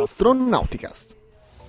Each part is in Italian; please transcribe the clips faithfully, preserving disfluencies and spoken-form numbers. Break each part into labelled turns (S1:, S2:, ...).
S1: Astronauticast.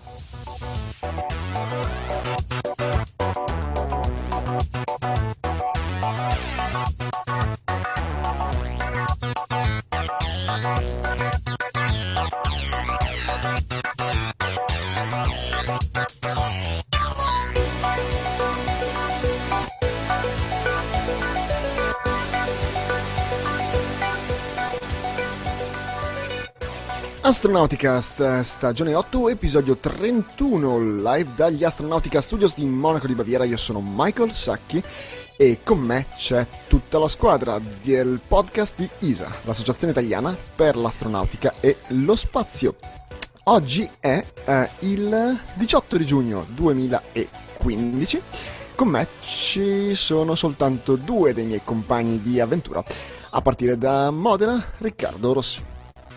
S1: Astronauticast, stagione otto, episodio trentuno, live dagli Astronautica Studios di Monaco di Baviera. Io sono Michael Sacchi e con me c'è tutta la squadra del podcast di I S A, l'Associazione Italiana per l'Astronautica e lo Spazio. Oggi è eh, il diciotto di giugno duemilaquindici. Con me ci sono soltanto due dei miei compagni di avventura, a partire da Modena, Riccardo Rossi.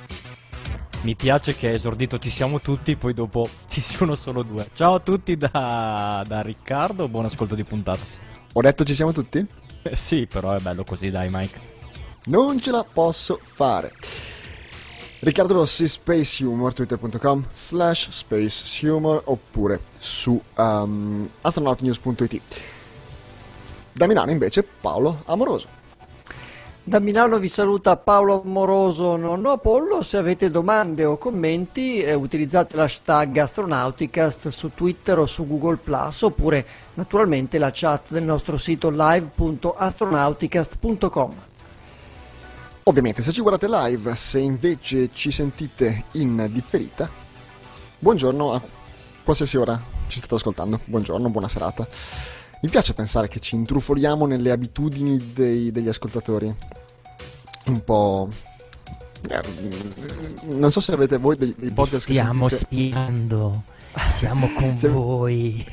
S2: Mi piace che esordito ci siamo tutti, poi dopo ci sono solo due. Ciao a tutti da, da Riccardo, buon ascolto di puntata.
S1: Ho detto ci siamo tutti?
S2: Eh, sì, però è bello così, dai Mike.
S1: Non ce la posso fare. Riccardo Rossi, Space Humor, twitter punto com slash Space Humor, oppure su um, astronautnews punto it. Da Milano invece Paolo Amoroso.
S3: Da Milano vi saluta Paolo Amoroso, nonno Apollo. Se avete domande o commenti eh, utilizzate l'hashtag Astronauticast su Twitter o su Google Plus, oppure naturalmente la chat del nostro sito live punto astronauticast punto com.
S1: Ovviamente se ci guardate live, se invece ci sentite in differita, buongiorno a qualsiasi ora ci state ascoltando, buongiorno, buona serata. Mi piace pensare che ci intrufoliamo nelle abitudini dei, degli ascoltatori. Un po'... Eh, non so se avete voi dei, dei podcast
S2: Vi stiamo
S1: che sentite...
S2: spiando, siamo con
S1: se...
S2: voi.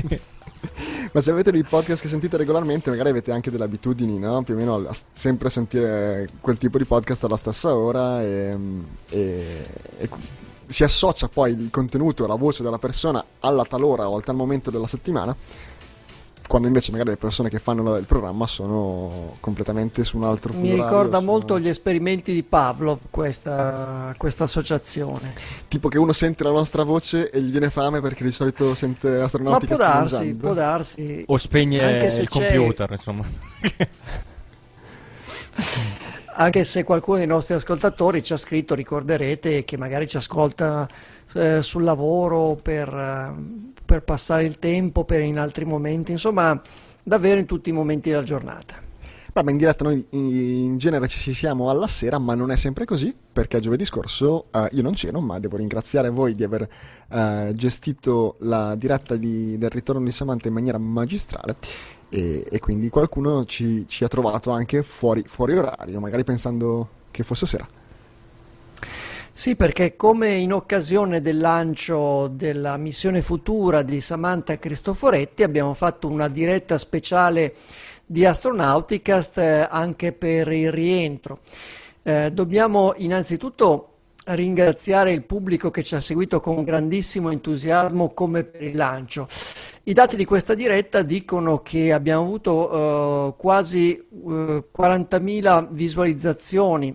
S1: Ma se avete dei podcast che sentite regolarmente, magari avete anche delle abitudini, no? Più o meno a sempre sentire quel tipo di podcast alla stessa ora e... e, e si associa poi il contenuto, la voce della persona alla talora o al tal momento della settimana, quando invece magari le persone che fanno il programma sono completamente su un altro fuso
S3: Mi
S1: orario,
S3: ricorda
S1: sono...
S3: molto gli esperimenti di Pavlov questa, questa associazione.
S1: Tipo che uno sente la nostra voce e gli viene fame perché di solito sente astronauti
S3: Ma può
S1: che stanno
S3: darsi,
S1: mangiando.
S3: può darsi.
S2: O spegne
S3: Anche se
S2: il
S3: c'è...
S2: computer, insomma.
S3: Anche se qualcuno dei nostri ascoltatori ci ha scritto, ricorderete che magari ci ascolta eh, sul lavoro per, eh, per passare il tempo, per in altri momenti, insomma davvero in tutti i momenti della giornata.
S1: Beh, ma in diretta noi in genere ci siamo alla sera, ma non è sempre così, perché giovedì scorso uh, io non c'ero, ma devo ringraziare voi di aver uh, gestito la diretta di, del ritorno di Samantha in maniera magistrale. E, e quindi qualcuno ci, ci ha trovato anche fuori, fuori orario, magari pensando che fosse sera.
S3: Sì, perché come in occasione del lancio della missione futura di Samantha Cristoforetti abbiamo fatto una diretta speciale di Astronauticast eh, anche per il rientro. Eh, dobbiamo innanzitutto ringraziare il pubblico che ci ha seguito con grandissimo entusiasmo come per il lancio. I dati di questa diretta dicono che abbiamo avuto uh, quasi uh, quarantamila visualizzazioni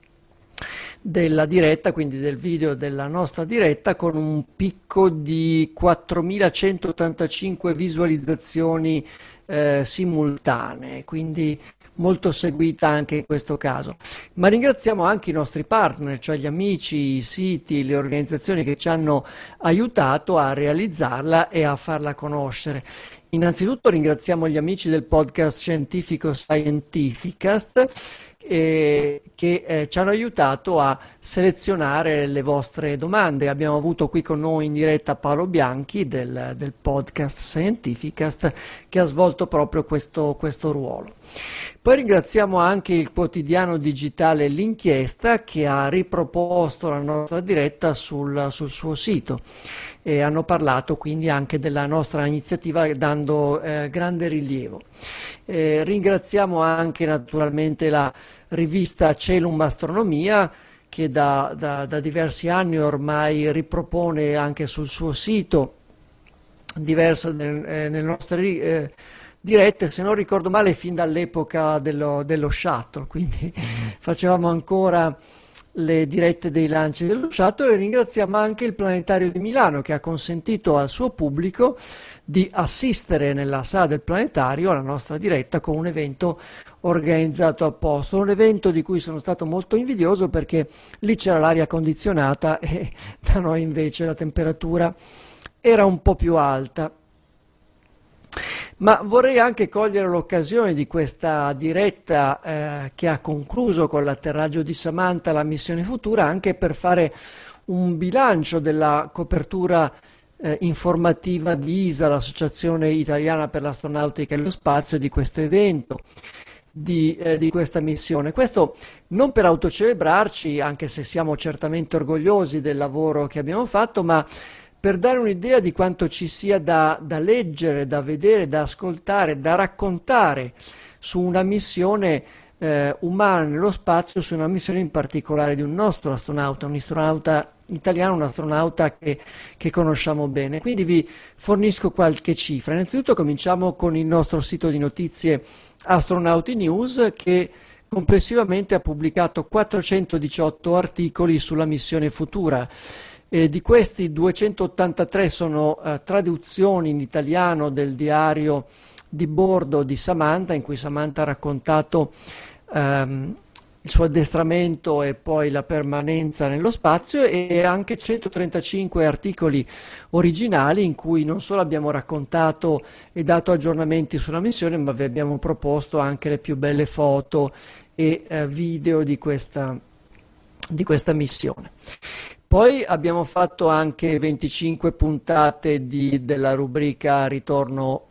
S3: della diretta, quindi del video della nostra diretta, con un picco di quattromilacentottantacinque visualizzazioni eh, simultanee, quindi molto seguita anche in questo caso. Ma ringraziamo anche i nostri partner, cioè gli amici, i siti, le organizzazioni che ci hanno aiutato a realizzarla e a farla conoscere. Innanzitutto ringraziamo gli amici del podcast scientifico Scientificast eh, che eh, ci hanno aiutato a selezionare le vostre domande. Abbiamo avuto qui con noi in diretta Paolo Bianchi del, del podcast Scientificast, che ha svolto proprio questo, questo ruolo. Poi ringraziamo anche il quotidiano digitale L'Inchiesta, che ha riproposto la nostra diretta sul, sul suo sito, e hanno parlato quindi anche della nostra iniziativa dando eh, grande rilievo. Eh, ringraziamo anche naturalmente la rivista Celum Astronomia, che da, da, da diversi anni ormai ripropone anche sul suo sito diverse eh, nelle nostre eh, dirette, se non ricordo male fin dall'epoca dello, dello shuttle, quindi facevamo ancora le dirette dei lanci dello shuttle, e ringraziamo anche il Planetario di Milano che ha consentito al suo pubblico di assistere nella sala del planetario alla nostra diretta con un evento organizzato apposta, un evento di cui sono stato molto invidioso perché lì c'era l'aria condizionata e da noi invece la temperatura era un po' più alta. Ma vorrei anche cogliere l'occasione di questa diretta eh, che ha concluso con l'atterraggio di Samantha, la missione futura, anche per fare un bilancio della copertura eh, informativa di I S A, l'Associazione Italiana per l'Astronautica e lo Spazio, di questo evento, di, eh, di questa missione. Questo non per autocelebrarci, anche se siamo certamente orgogliosi del lavoro che abbiamo fatto, ma per dare un'idea di quanto ci sia da, da leggere, da vedere, da ascoltare, da raccontare su una missione eh, umana nello spazio, su una missione in particolare di un nostro astronauta, un astronauta italiano, un astronauta che, che conosciamo bene. Quindi vi fornisco qualche cifra. Innanzitutto cominciamo con il nostro sito di notizie Astronauti News, che complessivamente ha pubblicato quattrocentodiciotto articoli sulla missione futura. E di questi duecentottantatré sono eh, traduzioni in italiano del diario di bordo di Samantha, in cui Samantha ha raccontato ehm, il suo addestramento e poi la permanenza nello spazio, e anche centotrentacinque articoli originali in cui non solo abbiamo raccontato e dato aggiornamenti sulla missione, ma vi abbiamo proposto anche le più belle foto e eh, video di questa, di questa missione. Poi abbiamo fatto anche venticinque puntate di, della rubrica Ritorno.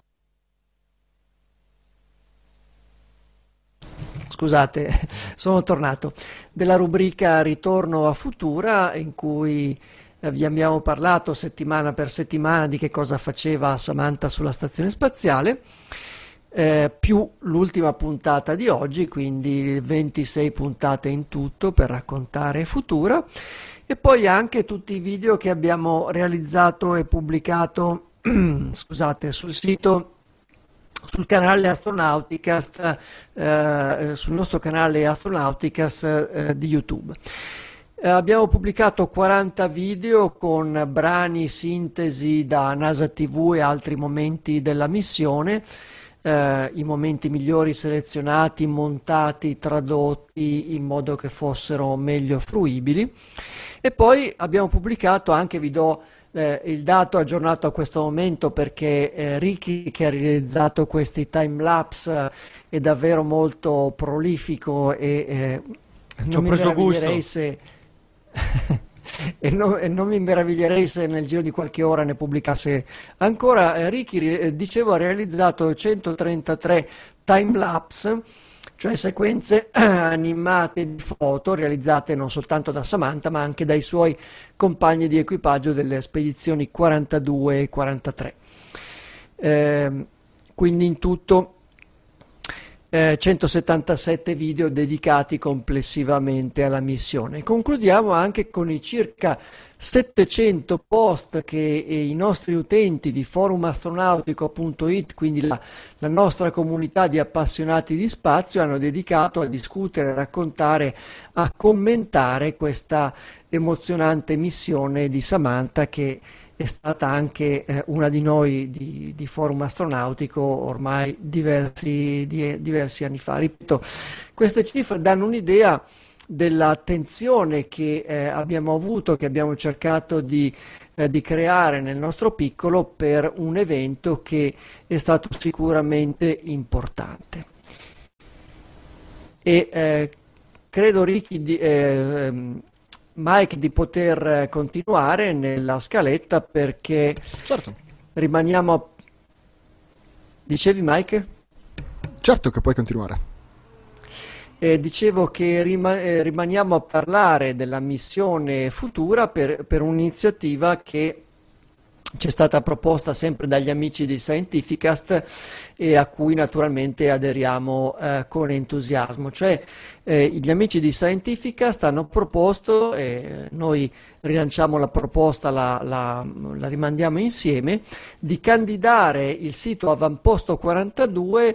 S3: Scusate, sono tornato. Della rubrica Ritorno a Futura, in cui vi abbiamo parlato settimana per settimana di che cosa faceva Samantha sulla stazione spaziale, eh, più l'ultima puntata di oggi, quindi ventisei puntate in tutto per raccontare Futura. E poi anche tutti i video che abbiamo realizzato e pubblicato scusate, sul sito, sul canale Astronauticast, eh, sul nostro canale Astronauticast eh, di YouTube. Eh, abbiamo pubblicato quaranta video con brani, sintesi da NASA T V e altri momenti della missione, eh, i momenti migliori selezionati, montati, tradotti in modo che fossero meglio fruibili. E poi abbiamo pubblicato anche, vi do eh, il dato aggiornato a questo momento perché eh, Ricky, che ha realizzato questi time lapse, eh, è davvero molto prolifico e eh, non mi meraviglierei se e, non, e non mi meraviglierei se nel giro di qualche ora ne pubblicasse ancora. eh, Ricky, eh, dicevo, ha realizzato centotrentatré time lapse, cioè sequenze animate di foto realizzate non soltanto da Samantha ma anche dai suoi compagni di equipaggio delle spedizioni quarantadue e quarantatré. Eh, quindi in tutto eh, centosettantasette video dedicati complessivamente alla missione. Concludiamo anche con i circa settecento post che i nostri utenti di forumastronautico punto it, quindi la, la nostra comunità di appassionati di spazio, hanno dedicato a discutere, a raccontare, a commentare questa emozionante missione di Samantha, che è stata anche eh, una di noi di, di Forum Astronautico ormai diversi, di, diversi anni fa. Ripeto, queste cifre danno un'idea dell'attenzione che eh, abbiamo avuto, che abbiamo cercato di, eh, di creare nel nostro piccolo per un evento che è stato sicuramente importante. E eh, credo, Ricky, di, eh, Mike, di poter continuare nella scaletta, perché
S1: certo.
S3: rimaniamo a... Dicevi, Mike?
S1: Certo che puoi continuare.
S3: Eh, dicevo che rima- eh, rimaniamo a parlare della missione futura per, per un'iniziativa che ci è stata proposta sempre dagli amici di Scientificast e a cui naturalmente aderiamo eh, con entusiasmo. Cioè eh, gli amici di Scientificast hanno proposto, e noi rilanciamo la proposta, la, la, la rimandiamo insieme, di candidare il sito Avamposto quarantadue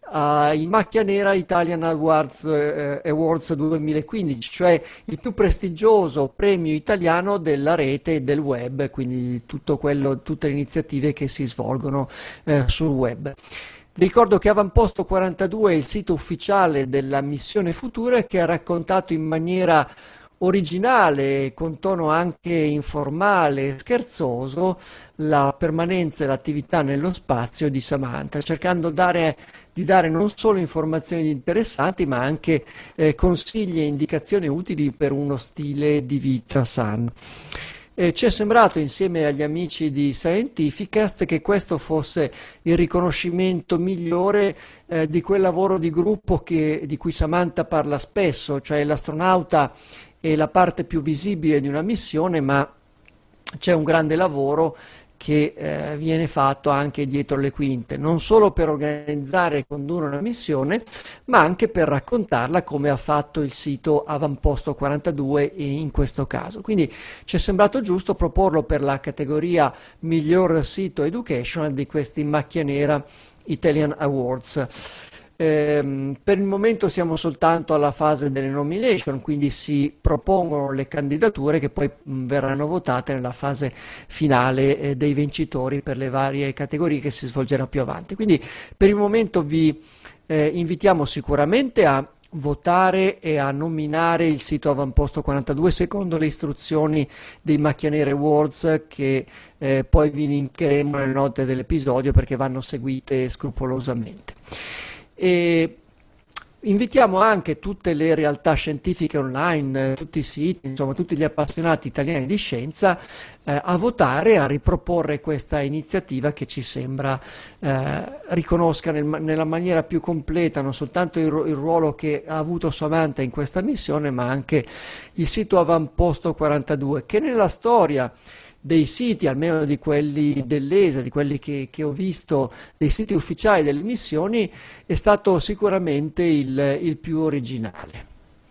S3: ai Macchia Nera Italian Awards, eh, Awards duemilaquindici, cioè il più prestigioso premio italiano della rete e del web, quindi tutto quello, tutte le iniziative che si svolgono eh, sul web. Vi ricordo che Avamposto quarantadue è il sito ufficiale della missione Futura, che ha raccontato in maniera originale, con tono anche informale e scherzoso, la permanenza e l'attività nello spazio di Samantha, cercando dare, di dare non solo informazioni interessanti, ma anche eh, consigli e indicazioni utili per uno stile di vita sano. Eh, ci è sembrato, insieme agli amici di Scientificast, che questo fosse il riconoscimento migliore eh, di quel lavoro di gruppo che, di cui Samantha parla spesso, cioè l'astronauta è la parte più visibile di una missione, ma c'è un grande lavoro che eh, viene fatto anche dietro le quinte, non solo per organizzare e condurre una missione, ma anche per raccontarla, come ha fatto il sito Avamposto quarantadue in questo caso. Quindi ci è sembrato giusto proporlo per la categoria miglior sito educational di questi Macchia Nera Italian Awards. Eh, per il momento siamo soltanto alla fase delle nomination, quindi si propongono le candidature che poi mh, verranno votate nella fase finale eh, dei vincitori per le varie categorie che si svolgerà più avanti. Quindi per il momento vi eh, invitiamo sicuramente a votare e a nominare il sito Avamposto quarantadue secondo le istruzioni dei Macchia Nera Awards, che eh, poi vi linkeremo nelle note dell'episodio, perché vanno seguite scrupolosamente. E invitiamo anche tutte le realtà scientifiche online, tutti i siti, insomma tutti gli appassionati italiani di scienza eh, a votare, a riproporre questa iniziativa che ci sembra eh, riconosca nel, nella maniera più completa non soltanto il, il ruolo che ha avuto Samantha in questa missione, ma anche il sito Avamposto quarantadue, che nella storia dei siti, almeno di quelli dell'E S A, di quelli che, che ho visto, dei siti ufficiali delle missioni, è stato sicuramente il, il più originale.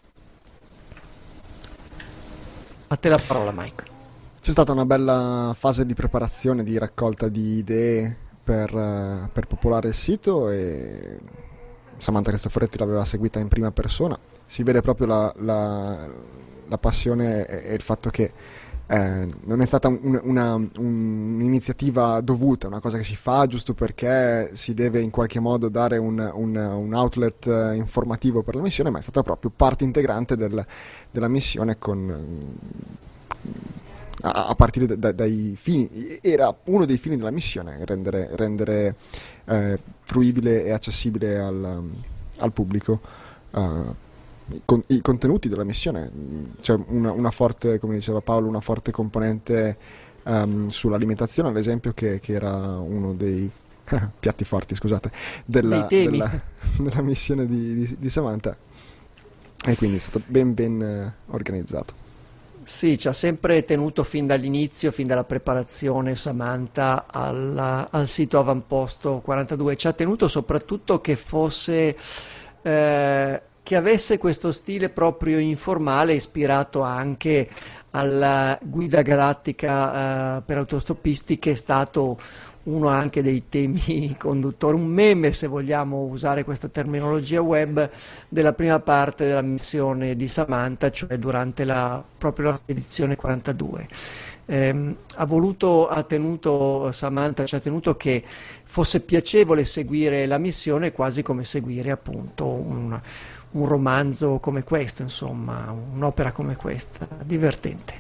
S3: A te la parola, Mike.
S1: C'è stata una bella fase di preparazione, di raccolta di idee per, uh, per popolare il sito, e Samantha Cristoforetti l'aveva seguita in prima persona. Si vede proprio la, la, la passione e, e il fatto che Eh, non è stata un, una, un, un'iniziativa dovuta, una cosa che si fa giusto perché si deve in qualche modo dare un, un, un outlet eh, informativo per la missione, ma è stata proprio parte integrante del, della missione, con, a, a partire da, da, dai fini. Era uno dei fini della missione, rendere, rendere eh, fruibile e accessibile al, al pubblico uh, Con, i contenuti della missione. C'è una, una forte, come diceva Paolo, una forte componente um, sull'alimentazione, ad esempio, che, che era uno dei piatti forti, scusate, della, della, della missione di, di, di Samantha, e quindi è stato ben ben eh, organizzato.
S3: Sì, ci ha sempre tenuto fin dall'inizio, fin dalla preparazione, Samantha al, al sito Avamposto quarantadue. Ci ha tenuto soprattutto che fosse eh, che avesse questo stile proprio informale, ispirato anche alla guida galattica eh, per autostoppisti, che è stato uno anche dei temi conduttori, un meme, se vogliamo usare questa terminologia web, della prima parte della missione di Samantha, cioè durante la, proprio la spedizione quarantadue. Eh, ha voluto, ha tenuto, Samantha ci ha tenuto che fosse piacevole seguire la missione, quasi come seguire appunto un un romanzo come questo, insomma, un'opera come questa, divertente.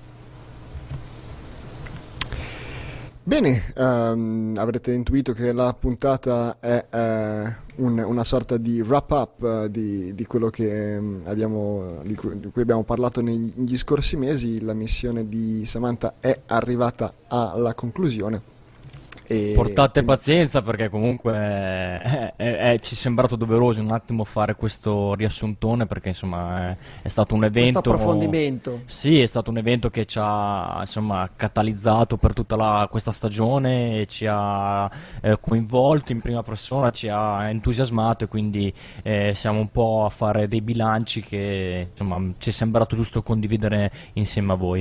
S1: Bene, um, avrete intuito che la puntata è uh, un, una sorta di wrap-up uh, di, di quello che um, abbiamo, di cui, di cui abbiamo parlato negli, negli scorsi mesi. La missione di Samantha è arrivata alla conclusione. E
S2: portate pazienza, perché comunque è, è, è, ci è sembrato doveroso un attimo fare questo riassuntone, perché insomma è, è stato un evento,
S3: questo approfondimento.
S2: Sì, è stato un evento che ci ha insomma catalizzato per tutta la, questa stagione, e ci ha eh, coinvolto in prima persona, ci ha entusiasmato, e quindi eh, siamo un po' a fare dei bilanci che insomma ci è sembrato giusto condividere insieme a voi.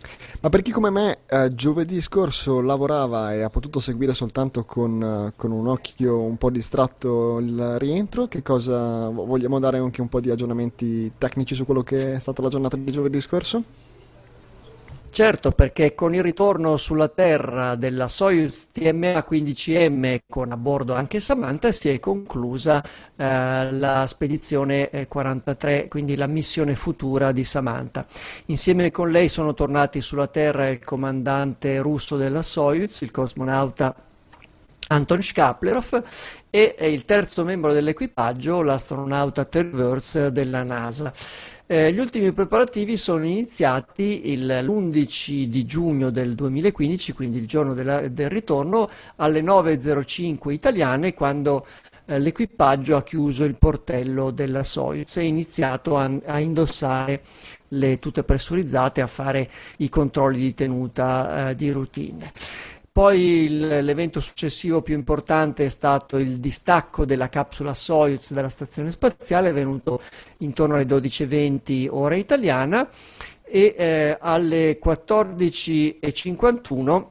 S1: Ma per chi come me eh, giovedì scorso lavorava e ha potuto seguire soltanto con, eh, con un occhio un po' distratto il rientro, che cosa vogliamo dare anche un po' di aggiornamenti tecnici su quello che è stata la giornata di giovedì scorso?
S3: Certo, perché con il ritorno sulla Terra della Soyuz T M A quindici M con a bordo anche Samantha si è conclusa eh, la spedizione eh, quarantatré, quindi la missione futura di Samantha. Insieme con lei sono tornati sulla Terra il comandante russo della Soyuz, il cosmonauta Anton Shkaplerov, e eh, il terzo membro dell'equipaggio, l'astronauta Terry Virts della NASA. Eh, gli ultimi preparativi sono iniziati il- l'undici di giugno del duemilaquindici, quindi il giorno della- del ritorno, alle nove e zero cinque italiane, quando eh, l'equipaggio ha chiuso il portello della Soyuz e ha iniziato a, a indossare le tute pressurizzate, a fare i controlli di tenuta eh, di routine. Poi il- l'evento successivo più importante è stato il distacco della capsula Soyuz dalla stazione spaziale, avvenuto intorno alle dodici e venti ora italiana, e eh, alle quattordici e cinquantuno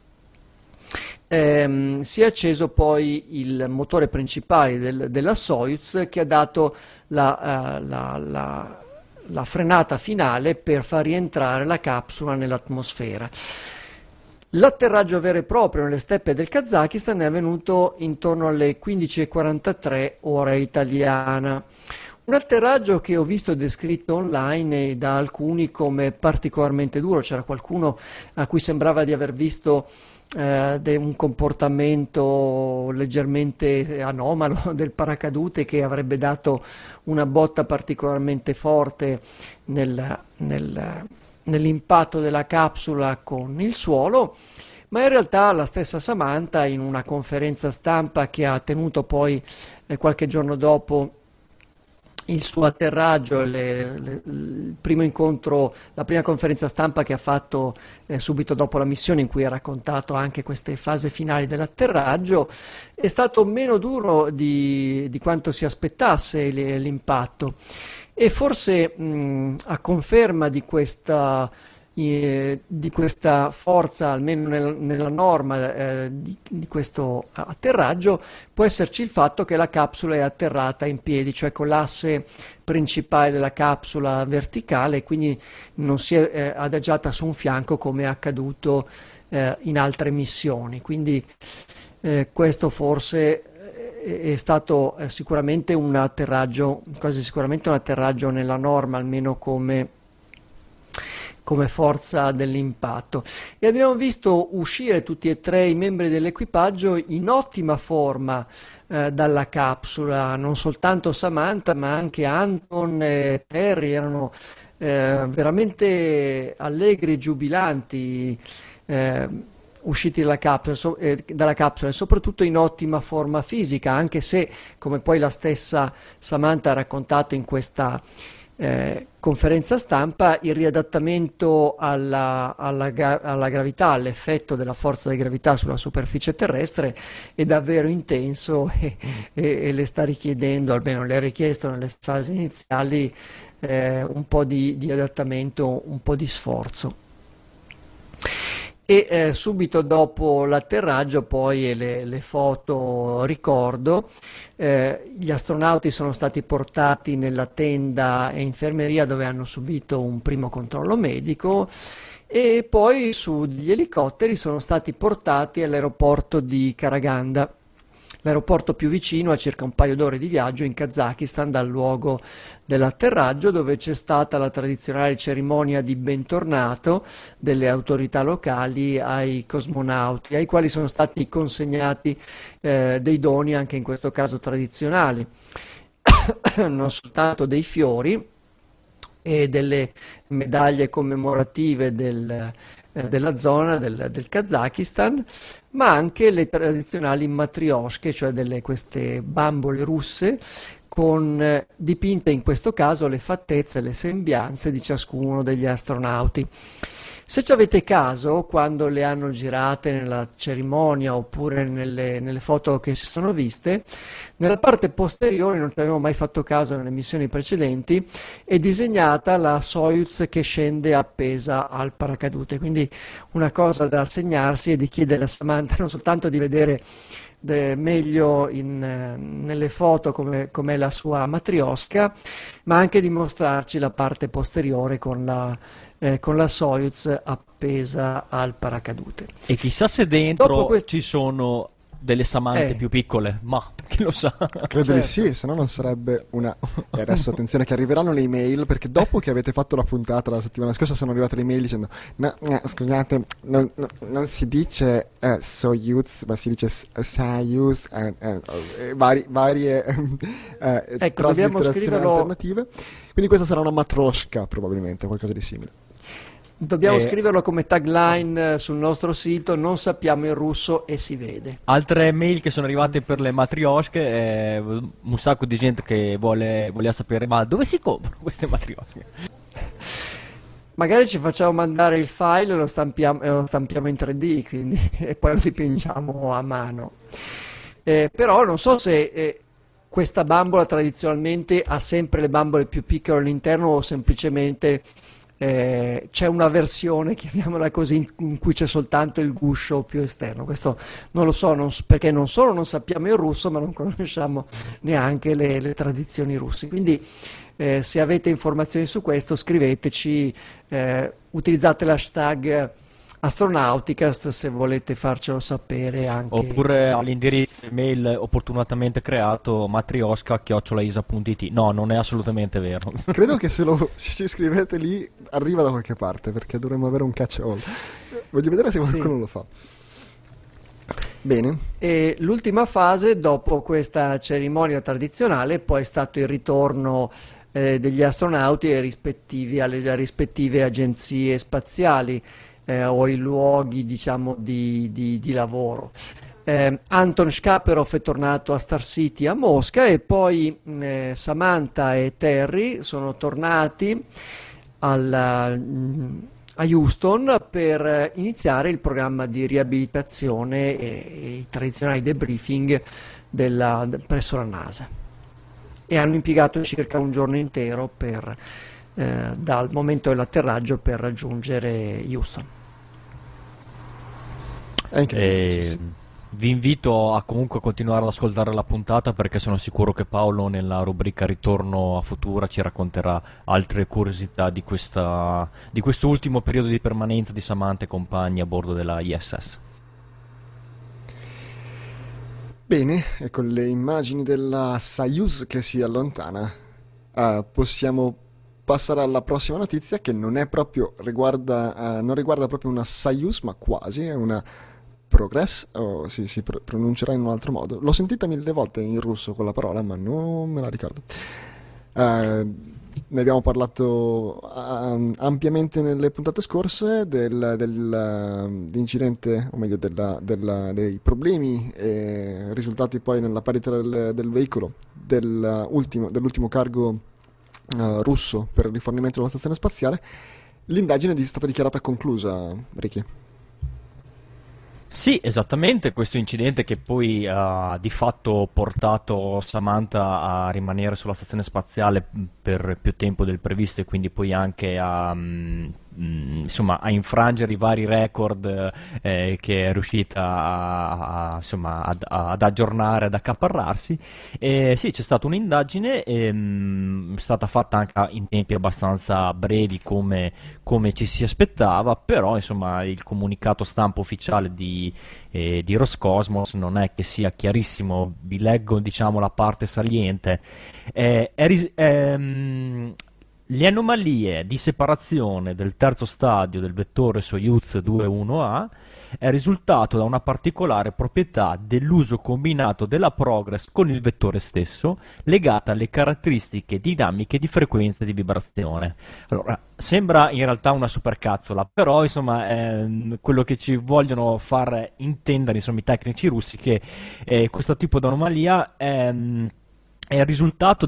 S3: ehm, si è acceso poi il motore principale del- della Soyuz, che ha dato la, eh, la- la- la frenata finale per far rientrare la capsula nell'atmosfera. L'atterraggio vero e proprio nelle steppe del Kazakistan è avvenuto intorno alle quindici e quarantatré ora italiana. Un atterraggio che ho visto descritto online da alcuni come particolarmente duro. C'era qualcuno a cui sembrava di aver visto eh, de- un comportamento leggermente anomalo del paracadute, che avrebbe dato una botta particolarmente forte nel, nel- nell'impatto della capsula con il suolo. Ma in realtà la stessa Samantha, in una conferenza stampa che ha tenuto poi eh, qualche giorno dopo il suo atterraggio, le- le- il primo incontro, la prima conferenza stampa che ha fatto eh, subito dopo la missione, in cui ha raccontato anche queste fasi finali dell'atterraggio, è stato meno duro di, di quanto si aspettasse l- l'impatto. E forse mh, a conferma di questa, eh, di questa forza, almeno nel- nella norma eh, di, di questo atterraggio, può esserci il fatto che la capsula è atterrata in piedi, cioè con l'asse principale della capsula verticale, e quindi non si è eh, adagiata su un fianco come è accaduto eh, in altre missioni. Quindi eh, questo forse è stato eh, sicuramente un atterraggio, quasi sicuramente un atterraggio nella norma, almeno come, come forza dell'impatto. E abbiamo visto uscire tutti e tre i membri dell'equipaggio in ottima forma eh, dalla capsula, non soltanto Samantha, ma anche Anton e Terry erano eh, veramente allegri e giubilanti. eh, Usciti dalla capsula, so- eh, dalla capsula e soprattutto in ottima forma fisica, anche se, come poi la stessa Samantha ha raccontato in questa eh, conferenza stampa, il riadattamento alla, alla ga- alla gravità, all'effetto della forza di gravità sulla superficie terrestre è davvero intenso e, e- e le sta richiedendo, almeno le ha richiesto nelle fasi iniziali, eh, un po' di, di adattamento, un po' di sforzo. E eh, subito dopo l'atterraggio, poi e le, le foto ricordo, eh, gli astronauti sono stati portati nella tenda e infermeria, dove hanno subito un primo controllo medico, e poi sugli elicotteri sono stati portati all'aeroporto di Karaganda, l'aeroporto più vicino, a circa un paio d'ore di viaggio in Kazakistan dal luogo dell'atterraggio, dove c'è stata la tradizionale cerimonia di bentornato delle autorità locali ai cosmonauti, ai quali sono stati consegnati eh, dei doni, anche in questo caso tradizionali, non soltanto dei fiori e delle medaglie commemorative del, eh, della zona del, del Kazakistan, ma anche le tradizionali matrioshke, cioè delle, queste bambole russe con eh, dipinte in questo caso le fattezze, le sembianze di ciascuno degli astronauti. Se ci avete caso, quando le hanno girate nella cerimonia oppure nelle, nelle foto che si sono viste, nella parte posteriore, non ci avevo mai fatto caso nelle missioni precedenti, è disegnata la Soyuz che scende appesa al paracadute. Quindi una cosa da segnarsi è di chiedere a Samantha non soltanto di vedere de- meglio in, eh, nelle foto come com'è la sua matriosca, ma anche di mostrarci la parte posteriore con la, eh, con la Soyuz appesa al paracadute.
S2: E chissà se
S3: Dopo
S2: dentro
S3: quest-
S2: ci sono delle Samanthe
S3: Eh.
S2: più piccole, ma chi lo sa.
S1: Credo di
S3: Certo.
S1: sì, se no non sarebbe una... E adesso attenzione che arriveranno le email, perché dopo che avete fatto la puntata la settimana scorsa sono arrivate le email dicendo no, no, scusate, non, no, non si dice eh, Soyuz, ma si dice S- Soyuz, eh, eh, eh, vari- varie eh,
S3: Ecco, dobbiamo
S1: traslitterazioni
S3: scriverlo-
S1: alternative. Quindi questa sarà una matrosca probabilmente, qualcosa di simile.
S3: Dobbiamo
S2: Eh.
S3: scriverlo come tagline eh, sul nostro sito, non sappiamo il russo e si vede.
S2: Altre mail che sono arrivate per le matriosche, eh, un sacco di gente che vuole, voleva sapere ma dove si comprano queste matriosche?
S3: Magari ci facciamo mandare il file e lo stampiamo, e lo stampiamo in tre D, quindi, e poi lo dipingiamo a mano. Eh, però non so se eh, questa bambola tradizionalmente ha sempre le bambole più piccole all'interno o semplicemente eh, c'è una versione, chiamiamola così, in, in cui c'è soltanto il guscio più esterno. Questo non lo so, non s- perché non solo non sappiamo il russo, ma non conosciamo neanche le, le tradizioni russe. Quindi eh, se avete informazioni su questo scriveteci, eh, utilizzate l'hashtag Astronauticast se volete farcelo sapere anche.
S2: Oppure all'indirizzo email opportunamente creato matriosca chiocciola isa punto it. No, non è assolutamente vero.
S1: Credo che se lo se ci scrivete lì arriva da qualche parte, perché dovremmo avere un catch all. Voglio vedere se qualcuno
S3: Sì.
S1: lo fa. Bene.
S3: E l'ultima fase, dopo questa cerimonia tradizionale, poi è stato il ritorno eh, degli astronauti ai rispettivi- alle rispettive agenzie spaziali eh, o ai luoghi, diciamo, di, di- di lavoro. Eh, Anton Shkaperov è tornato a Star City a Mosca e poi eh, Samantha e Terry sono tornati alla- a Houston per eh, iniziare il programma di riabilitazione e, e i tradizionali debriefing della- de- presso la NASA e hanno impiegato circa un giorno intero per, eh, dal momento dell'atterraggio per raggiungere Houston.
S1: È incredibile.
S2: E
S1: sì, sì.
S2: vi invito a comunque continuare ad ascoltare la puntata perché sono sicuro che Paolo nella rubrica Ritorno a Futura ci racconterà altre curiosità di, questa, di questo ultimo periodo di permanenza di Samantha e compagni a bordo della I S S.
S1: Bene, e con le immagini della Soyuz che si allontana, eh, possiamo passare alla prossima notizia che non è proprio riguarda, eh, non riguarda proprio una Soyuz, ma quasi, è una Progress, o si, si pr- pronuncerà in un altro modo. L'ho sentita mille volte in russo quella parola, ma non me la ricordo. Eh, ne abbiamo parlato um, ampiamente nelle puntate scorse del, del, uh, dell'incidente, o meglio della, della, dei problemi eh, risultati poi nella parità del, del veicolo del, uh, ultimo, dell'ultimo cargo uh, russo per il rifornimento della stazione spaziale. L'indagine è stata dichiarata conclusa, Ricky.
S2: Sì, esattamente, questo incidente che poi ha di fatto portato Samantha a rimanere sulla stazione spaziale per più tempo del previsto e quindi poi anche a, mm, insomma, a infrangere i vari record eh, che è riuscita a, a, insomma, ad, ad aggiornare, ad accaparrarsi. E sì, c'è stata un'indagine, ehm, è stata fatta anche in tempi abbastanza brevi come, come ci si aspettava, però insomma il comunicato stampa ufficiale di, eh, di Roscosmos non è che sia chiarissimo, vi leggo diciamo la parte saliente. Eh, è ris- ehm, le anomalie di separazione del terzo stadio del vettore Soyuz due uno A è risultato da una particolare proprietà dell'uso combinato della Progress con il vettore stesso, legata alle caratteristiche dinamiche di frequenza e di vibrazione. Allora, sembra in realtà una supercazzola, però insomma ehm, quello che ci vogliono far intendere insomma, i tecnici russi che eh, questo tipo di anomalia ehm, è il risultato di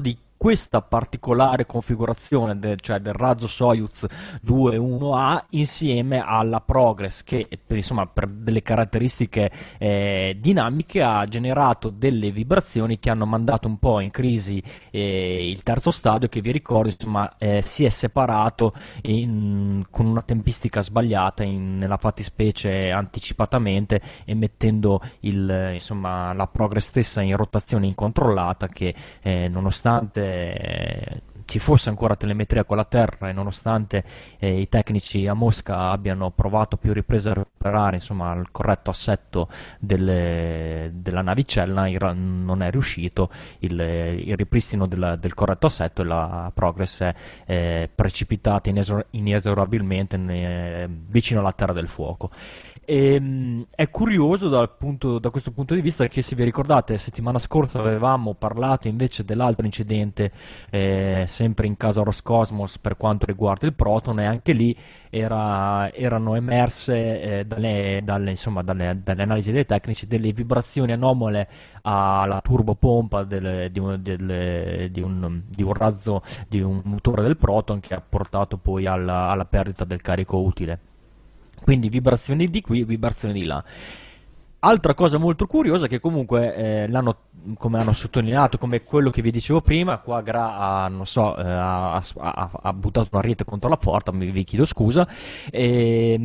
S2: questa particolare configurazione del, cioè del razzo Soyuz due uno A insieme alla Progress che per, insomma, per delle caratteristiche eh, dinamiche ha generato delle vibrazioni che hanno mandato un po' in crisi eh, il terzo stadio, che vi ricordo insomma eh, si è separato in, con una tempistica sbagliata in, nella fattispecie anticipatamente, emettendo il, insomma, la Progress stessa in rotazione incontrollata che eh, nonostante eh, ci fosse ancora telemetria con la Terra e nonostante eh, i tecnici a Mosca abbiano provato a più riprese a recuperare insomma il corretto assetto delle, della navicella, non è riuscito il, il ripristino del, del corretto assetto, e la Progress è eh, precipitata inesor- inesorabilmente ne, vicino alla Terra del Fuoco. E, mh, è curioso dal punto, da questo punto di vista che, se vi ricordate, settimana scorsa avevamo parlato invece dell'altro incidente eh, sempre in casa Roscosmos per quanto riguarda il Proton, e anche lì era, erano emerse eh, dalle, dalle, insomma, dalle, dalle analisi dei tecnici delle vibrazioni anomale alla turbopompa del, di, un, del, di, un, di un razzo, di un motore del Proton, che ha portato poi alla, alla perdita del carico utile. Quindi vibrazioni di qui, vibrazioni di là. Altra cosa molto curiosa è che comunque eh, l'hanno, come hanno sottolineato, come quello che vi dicevo prima, qua Gra ha, non so, eh, ha, ha, ha buttato una rete contro la porta, mi vi chiedo scusa. E,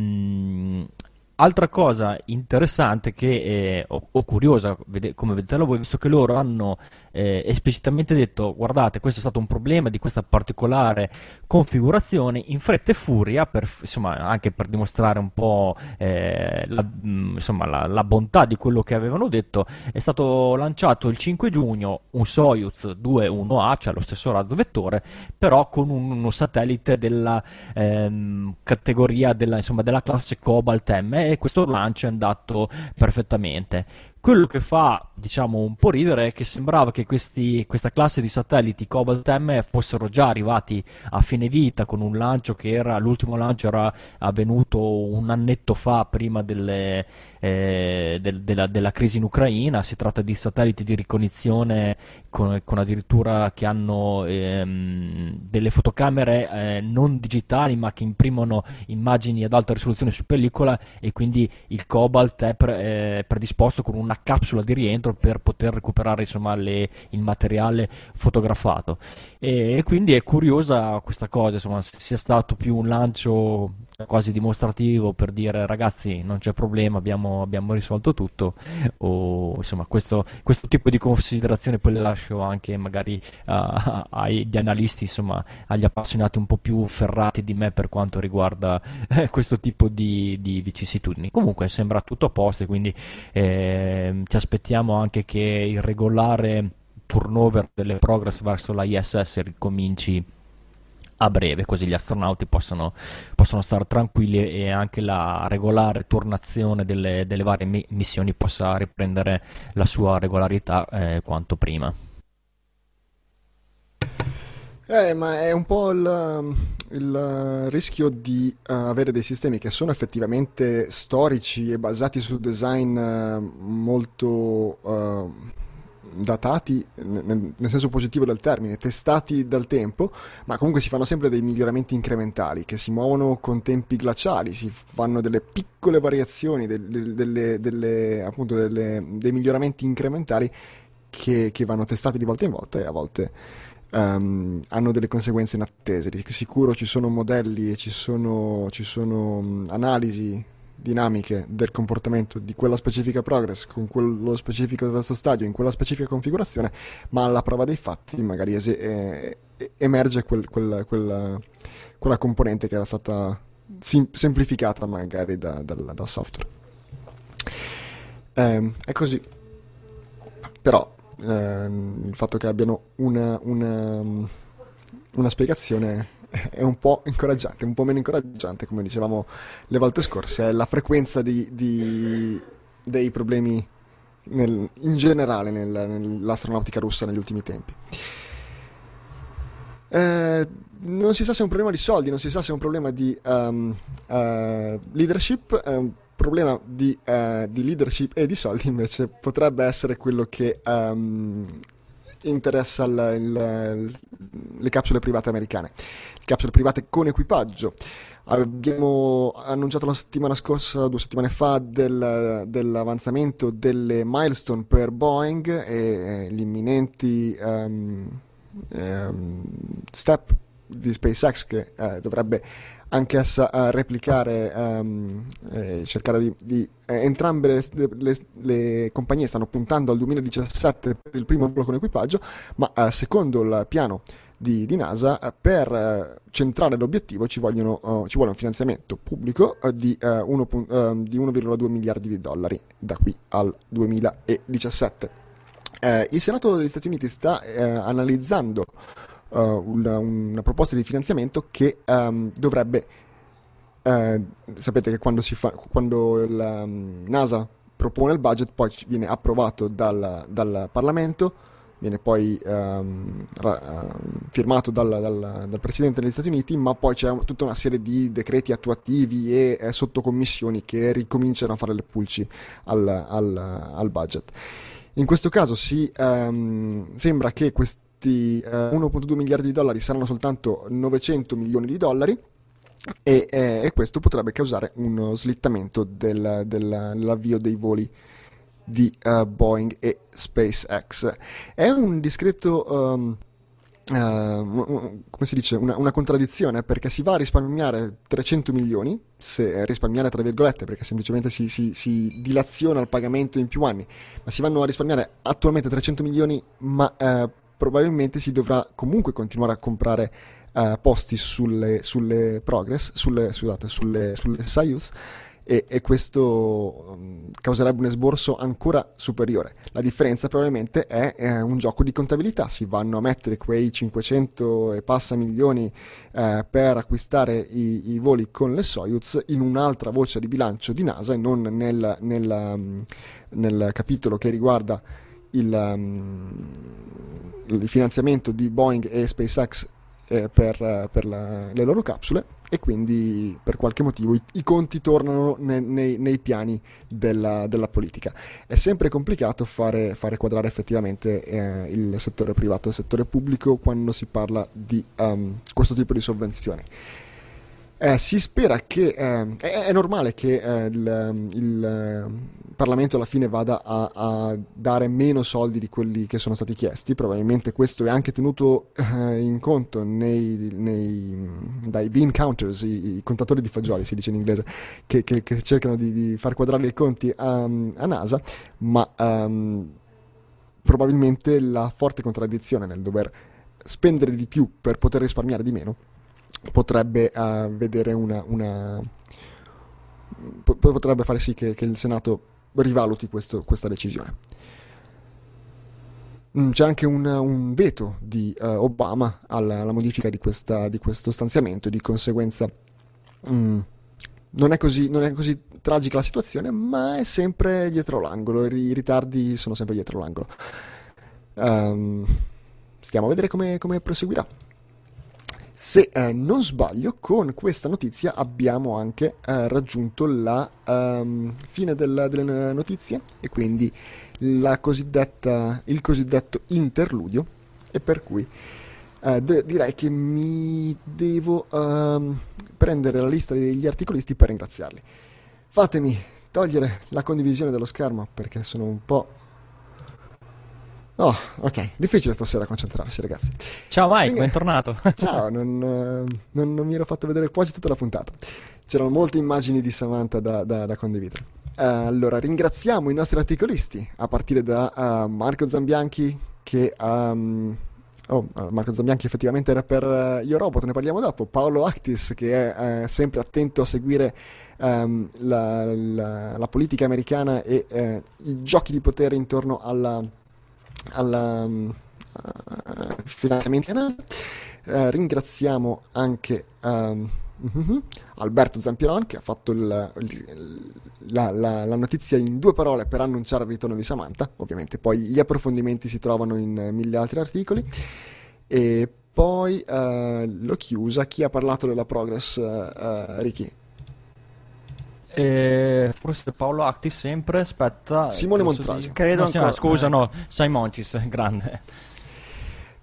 S2: mh, altra cosa interessante che, eh, o, o curiosa, vede, come vedete voi, visto che loro hanno eh, esplicitamente detto: guardate, questo è stato un problema di questa particolare configurazione, in fretta e furia, per, insomma, anche per dimostrare un po' eh, la, insomma, la, la bontà di quello che avevano detto, è stato lanciato il cinque giugno un Soyuz due uno A, cioè lo stesso razzo vettore, però con un, uno satellite della ehm, categoria della, insomma, della classe Cobalt M, e questo lancio è andato perfettamente. Quello che fa, diciamo, un po' ridere è che sembrava che questi, questa classe di satelliti Cobalt M fossero già arrivati a fine vita, con un lancio che era, l'ultimo lancio era avvenuto un annetto fa, prima delle, eh, del, della, della crisi in Ucraina. Si tratta di satelliti di ricognizione con, con addirittura che hanno ehm, delle fotocamere eh, non digitali, ma che imprimono immagini ad alta risoluzione su pellicola, e quindi il Cobalt è pre, eh, predisposto con una capsula di rientro per poter recuperare insomma le, il materiale fotografato, e, e quindi è curiosa questa cosa, insomma, se sia stato più un lancio quasi dimostrativo per dire: ragazzi, non c'è problema, abbiamo, abbiamo risolto tutto, o insomma questo, questo tipo di considerazione poi le lascio anche magari uh, agli analisti, insomma agli appassionati un po' più ferrati di me per quanto riguarda eh, questo tipo di, di vicissitudini. Comunque sembra tutto a posto, quindi eh, ci aspettiamo anche che il regolare turnover delle Progress verso la I S S ricominci a breve, così gli astronauti possono, possono stare tranquilli e anche la regolare turnazione delle, delle varie mi- missioni possa riprendere la sua regolarità eh, quanto prima.
S1: Eh, ma è un po' il, il rischio di uh, avere dei sistemi che sono effettivamente storici e basati su design uh, molto uh, datati, nel, nel senso positivo del termine, testati dal tempo, ma comunque si fanno sempre dei miglioramenti incrementali che si muovono con tempi glaciali, si fanno delle piccole variazioni, delle, delle, delle, appunto delle, dei miglioramenti incrementali che, che vanno testati di volta in volta, e a volte Um, hanno delle conseguenze inattese. Di sicuro ci sono modelli e ci sono, ci sono um, analisi dinamiche del comportamento di quella specifica Progress con quello specifico terzo stadio in quella specifica configurazione, ma alla prova dei fatti magari es- eh, emerge quel, quel, quella, quella componente che era stata sim- semplificata magari da, dal, dal software. Um, è così. Però il fatto che abbiano una, una, una spiegazione è un po' incoraggiante, un po' meno incoraggiante, come dicevamo le volte scorse, è la frequenza di, di, dei problemi nel, in generale nel, nell'astronautica russa negli ultimi tempi. Eh, non si sa se è un problema di soldi, non si sa se è un problema di um, uh, leadership. Um, problema di, uh, di leadership e di soldi invece potrebbe essere quello che um, interessa il, il, le capsule private americane, le capsule private con equipaggio. Abbiamo annunciato la settimana scorsa, due settimane fa, del, dell'avanzamento delle milestone per Boeing e gli imminenti um, um, step di SpaceX che uh, dovrebbe anch'essa uh, replicare, um, eh, cercare di, di eh, entrambe le, le, le compagnie stanno puntando al duemiladiciassette per il primo volo con equipaggio, ma uh, secondo il piano di, di NASA uh, per uh, centrare l'obiettivo ci, vogliono, uh, ci vuole un finanziamento pubblico uh, di, uh, uno, uh, di uno virgola due miliardi di dollari da qui al duemiladiciassette. Uh, il Senato degli Stati Uniti sta uh, analizzando Uh, una, una proposta di finanziamento che um, dovrebbe uh, sapete che quando, si fa, quando la um, NASA propone il budget poi viene approvato dal, dal Parlamento, viene poi um, ra, uh, firmato dal, dal, dal Presidente degli Stati Uniti, ma poi c'è tutta una serie di decreti attuativi e eh, sottocommissioni che ricominciano a fare le pulci al, al, al budget. In questo caso si um, sembra che questi uno virgola due miliardi di dollari saranno soltanto novecento milioni di dollari e, eh, e questo potrebbe causare uno slittamento del, del, dell'avvio dei voli di uh, Boeing e SpaceX. È un discreto um, uh, come si dice, una, una contraddizione, perché si va a risparmiare trecento milioni, se risparmiare tra virgolette, perché semplicemente si, si, si dilaziona il pagamento in più anni, ma si vanno a risparmiare attualmente trecento milioni, ma uh, probabilmente si dovrà comunque continuare a comprare uh, posti sulle, sulle Progress, sulle, scusate, sulle, sulle Soyuz, e, e questo um, causerebbe un esborso ancora superiore. La differenza probabilmente è, è un gioco di contabilità, si vanno a mettere quei cinquecento e passa milioni uh, per acquistare i, i voli con le Soyuz in un'altra voce di bilancio di NASA e non nel, nel, um, nel capitolo che riguarda il, um, il finanziamento di Boeing e SpaceX eh, per, per la, le loro capsule, e quindi per qualche motivo i, i conti tornano ne, nei, nei piani della, della politica. È sempre complicato fare, fare quadrare effettivamente eh, il settore privato e il settore pubblico quando si parla di um, questo tipo di sovvenzioni. Eh, si spera che eh, è, è normale che eh, il, il Parlamento alla fine vada a, a dare meno soldi di quelli che sono stati chiesti. Probabilmente questo è anche tenuto eh, in conto nei, nei, dai bean counters, i, i contatori di fagioli si dice in inglese, che, che, che cercano di, di far quadrare i conti a, a NASA, ma um, probabilmente la forte contraddizione nel dover spendere di più per poter risparmiare di meno potrebbe uh, vedere una, una po- potrebbe fare sì che, che il Senato rivaluti questo, questa decisione. Mm, c'è anche un, un veto di uh, Obama alla, alla modifica di, questa, di questo stanziamento, e di conseguenza mm, non è così, non è così tragica la situazione, ma è sempre dietro l'angolo, i ritardi sono sempre dietro l'angolo. Um, stiamo a vedere come, come proseguirà. Se eh, non sbaglio, con questa notizia abbiamo anche eh, raggiunto la um, fine del, delle notizie, e quindi la cosiddetta, il cosiddetto interludio, e per cui eh, de- direi che mi devo um, prendere la lista degli articolisti per ringraziarli. Fatemi togliere la condivisione dello schermo perché sono un po'... Oh, ok, difficile stasera concentrarsi, ragazzi.
S2: Ciao Mike,
S1: Quindi,
S2: bentornato.
S1: Ciao, non, non, non mi ero fatto vedere quasi tutta la puntata. C'erano molte immagini di Samantha da, da, da condividere. Uh, allora, ringraziamo i nostri articolisti, a partire da uh, Marco Zambianchi, che... Um, oh, Marco Zambianchi effettivamente era per uh, Io Robot, ne parliamo dopo. Paolo Actis, che è uh, sempre attento a seguire um, la, la, la politica americana e uh, i giochi di potere intorno alla... alla uh, finanziamenti a NASA. Uh, ringraziamo anche um, uh-huh, Alberto Zampieron, che ha fatto il, il, la, la, la notizia in due parole per annunciare il ritorno di Samantha. Ovviamente poi gli approfondimenti si trovano in uh, mille altri articoli. E poi uh, l'ho chiusa. Chi ha parlato della Progress? uh, uh, Ricky?
S2: Eh, forse Paolo Acti sempre, aspetta.
S1: Simone
S2: posso
S1: Montrasi.
S2: dire-
S3: Credo
S2: no, sì, no,
S3: ancora.
S2: scusa, no, Simoncis, grande.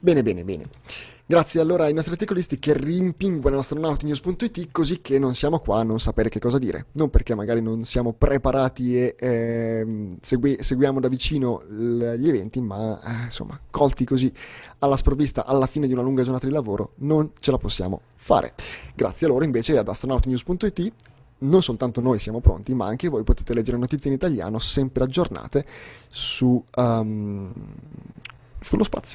S1: Bene, bene, bene. Grazie allora ai nostri articolisti che rimpinguano astronautinews punto it, così che non siamo qua a non sapere che cosa dire. Non perché magari non siamo preparati e eh, segui- seguiamo da vicino l- gli eventi, ma eh, insomma, colti così alla sprovvista alla fine di una lunga giornata di lavoro, non ce la possiamo fare. Grazie a loro invece ad astronautinews punto it non soltanto noi siamo pronti, ma anche voi potete leggere notizie in italiano sempre aggiornate su, um, sullo spazio.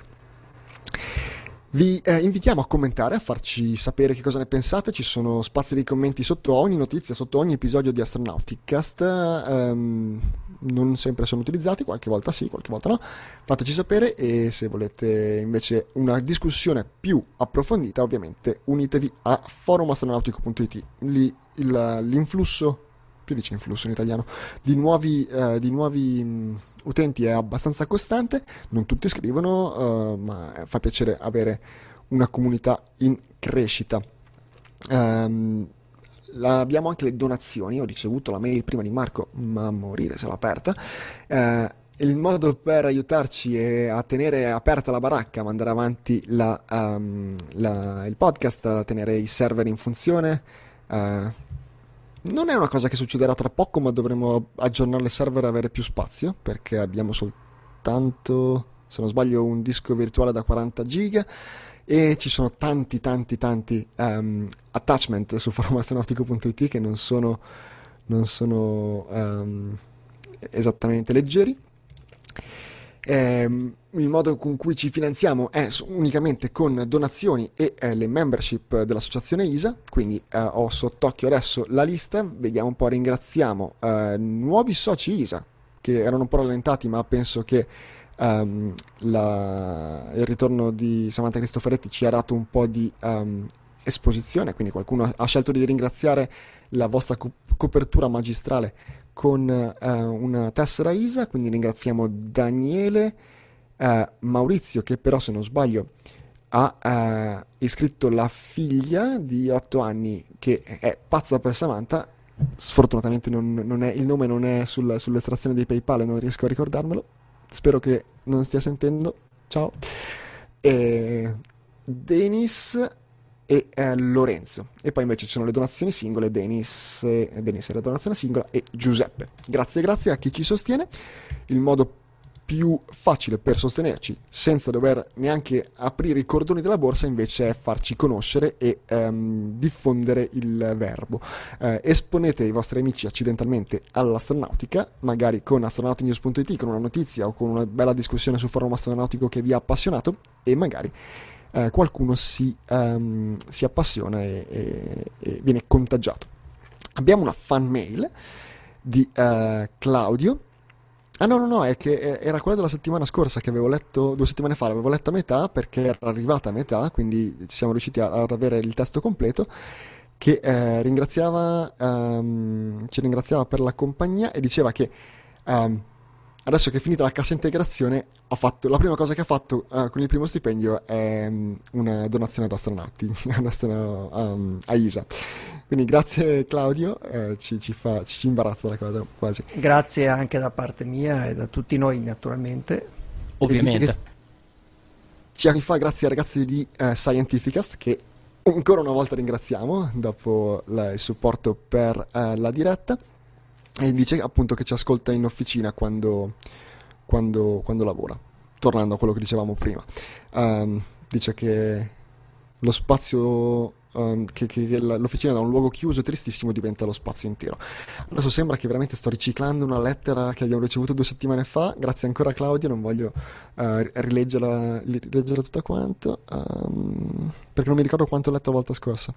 S1: Vi eh, invitiamo a commentare, a farci sapere che cosa ne pensate. Ci sono spazi dei commenti sotto ogni notizia, sotto ogni episodio di Astronauticast. Um, non sempre sono utilizzati, qualche volta sì, qualche volta no. Fateci sapere, e se volete invece una discussione più approfondita, ovviamente unitevi a forum astronautico punto it. Lì il, l'influsso, che dice influsso in italiano, di nuovi, eh, di nuovi mh, utenti è abbastanza costante. Non tutti scrivono, uh, ma fa piacere avere una comunità in crescita. Um, abbiamo anche le donazioni. Ho ricevuto la mail prima di Marco, ma a morire se l'ho aperta. Uh, il modo per aiutarci è a tenere aperta la baracca, a mandare avanti la, um, la, il podcast, a tenere i server in funzione. Uh, Non è una cosa che succederà tra poco, ma dovremo aggiornare il server e avere più spazio, perché abbiamo soltanto, se non sbaglio, un disco virtuale da quaranta giga e ci sono tanti tanti tanti um, attachment su forum astronautico punto it che non sono, non sono um, esattamente leggeri. Eh, il modo con cui ci finanziamo è unicamente con donazioni e eh, le membership dell'associazione I S A, quindi eh, ho sott'occhio adesso la lista, vediamo un po', ringraziamo eh, nuovi soci I S A che erano un po' rallentati, ma penso che um, la, il ritorno di Samantha Cristoforetti ci ha dato un po' di um, esposizione, quindi qualcuno ha scelto di ringraziare la vostra co- copertura magistrale con uh, una tessera I S A, quindi ringraziamo Daniele, uh, Maurizio, che però se non sbaglio ha uh, iscritto la figlia di otto anni che è pazza per Samantha. Sfortunatamente non, non è, il nome non è sul, sull'estrazione dei PayPal e non riesco a ricordarmelo, spero che non stia sentendo, ciao. E Denis e eh, Lorenzo, e poi invece ci sono le donazioni singole, Denis, eh, Denis è la donazione singola, e Giuseppe. Grazie, grazie a chi ci sostiene. Il modo più facile per sostenerci senza dover neanche aprire i cordoni della borsa invece è farci conoscere e ehm, diffondere il verbo. Eh, esponete i vostri amici accidentalmente all'astronautica, magari con astronautinews punto it, con una notizia o con una bella discussione sul forum astronautico che vi ha appassionato, e magari Eh, qualcuno si, um, si appassiona e, e, e viene contagiato. Abbiamo una fan mail di uh, Claudio. Ah no, no, no, è che era quella della settimana scorsa che avevo letto, due settimane fa, l'avevo letta a metà perché era arrivata a metà, quindi siamo riusciti a, ad avere il testo completo, che eh, ringraziava, um, ci ringraziava per la compagnia e diceva che um, adesso che è finita la cassa integrazione, ha fatto, la prima cosa che ha fatto uh, con il primo stipendio è um, una donazione ad astronauti, um, a I S A. Quindi grazie Claudio, eh, ci, ci, fa, ci imbarazza la cosa quasi.
S3: Grazie anche da parte mia e da tutti noi naturalmente.
S2: Ovviamente.
S1: Ci rifà grazie ai ragazzi di uh, Scientificast, che ancora una volta ringraziamo dopo la, il supporto per uh, la diretta. E dice appunto che ci ascolta in officina quando, quando, quando lavora, tornando a quello che dicevamo prima. Um, dice che lo spazio, um, che, che, che l'officina da un luogo chiuso e tristissimo diventa lo spazio intero. Adesso sembra che veramente sto riciclando una lettera che abbiamo ricevuto due settimane fa, grazie ancora Claudio, non voglio uh, rileggerla, rileggerla tutta quanto, um, perché non mi ricordo quanto ho letto la volta scorsa.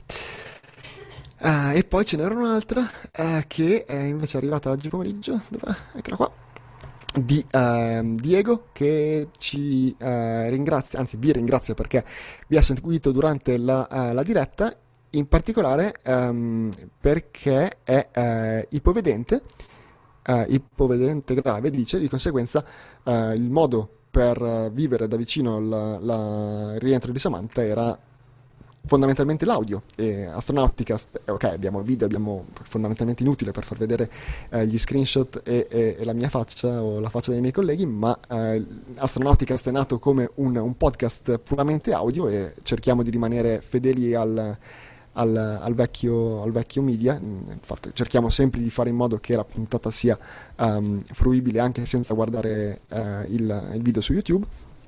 S1: Uh, e poi ce n'era un'altra uh, che è invece arrivata oggi pomeriggio. Dov'è? Eccola qua, di uh, Diego, che ci uh, ringrazia, anzi vi ringrazia perché vi ha seguito durante la, uh, la diretta, in particolare um, perché è uh, ipovedente, uh, ipovedente grave, dice, di conseguenza uh, il modo per uh, vivere da vicino la, la, il rientro di Samantha era fondamentalmente l'audio. E Astronauticast, eh, ok, abbiamo il video, abbiamo fondamentalmente inutile per far vedere eh, gli screenshot e, e, e la mia faccia o la faccia dei miei colleghi, ma eh, Astronauticast è nato come un, un podcast puramente audio e cerchiamo di rimanere fedeli al, al, al, vecchio, al vecchio media. Infatti cerchiamo sempre di fare in modo che la puntata sia um, fruibile anche senza guardare uh, il, il video su YouTube.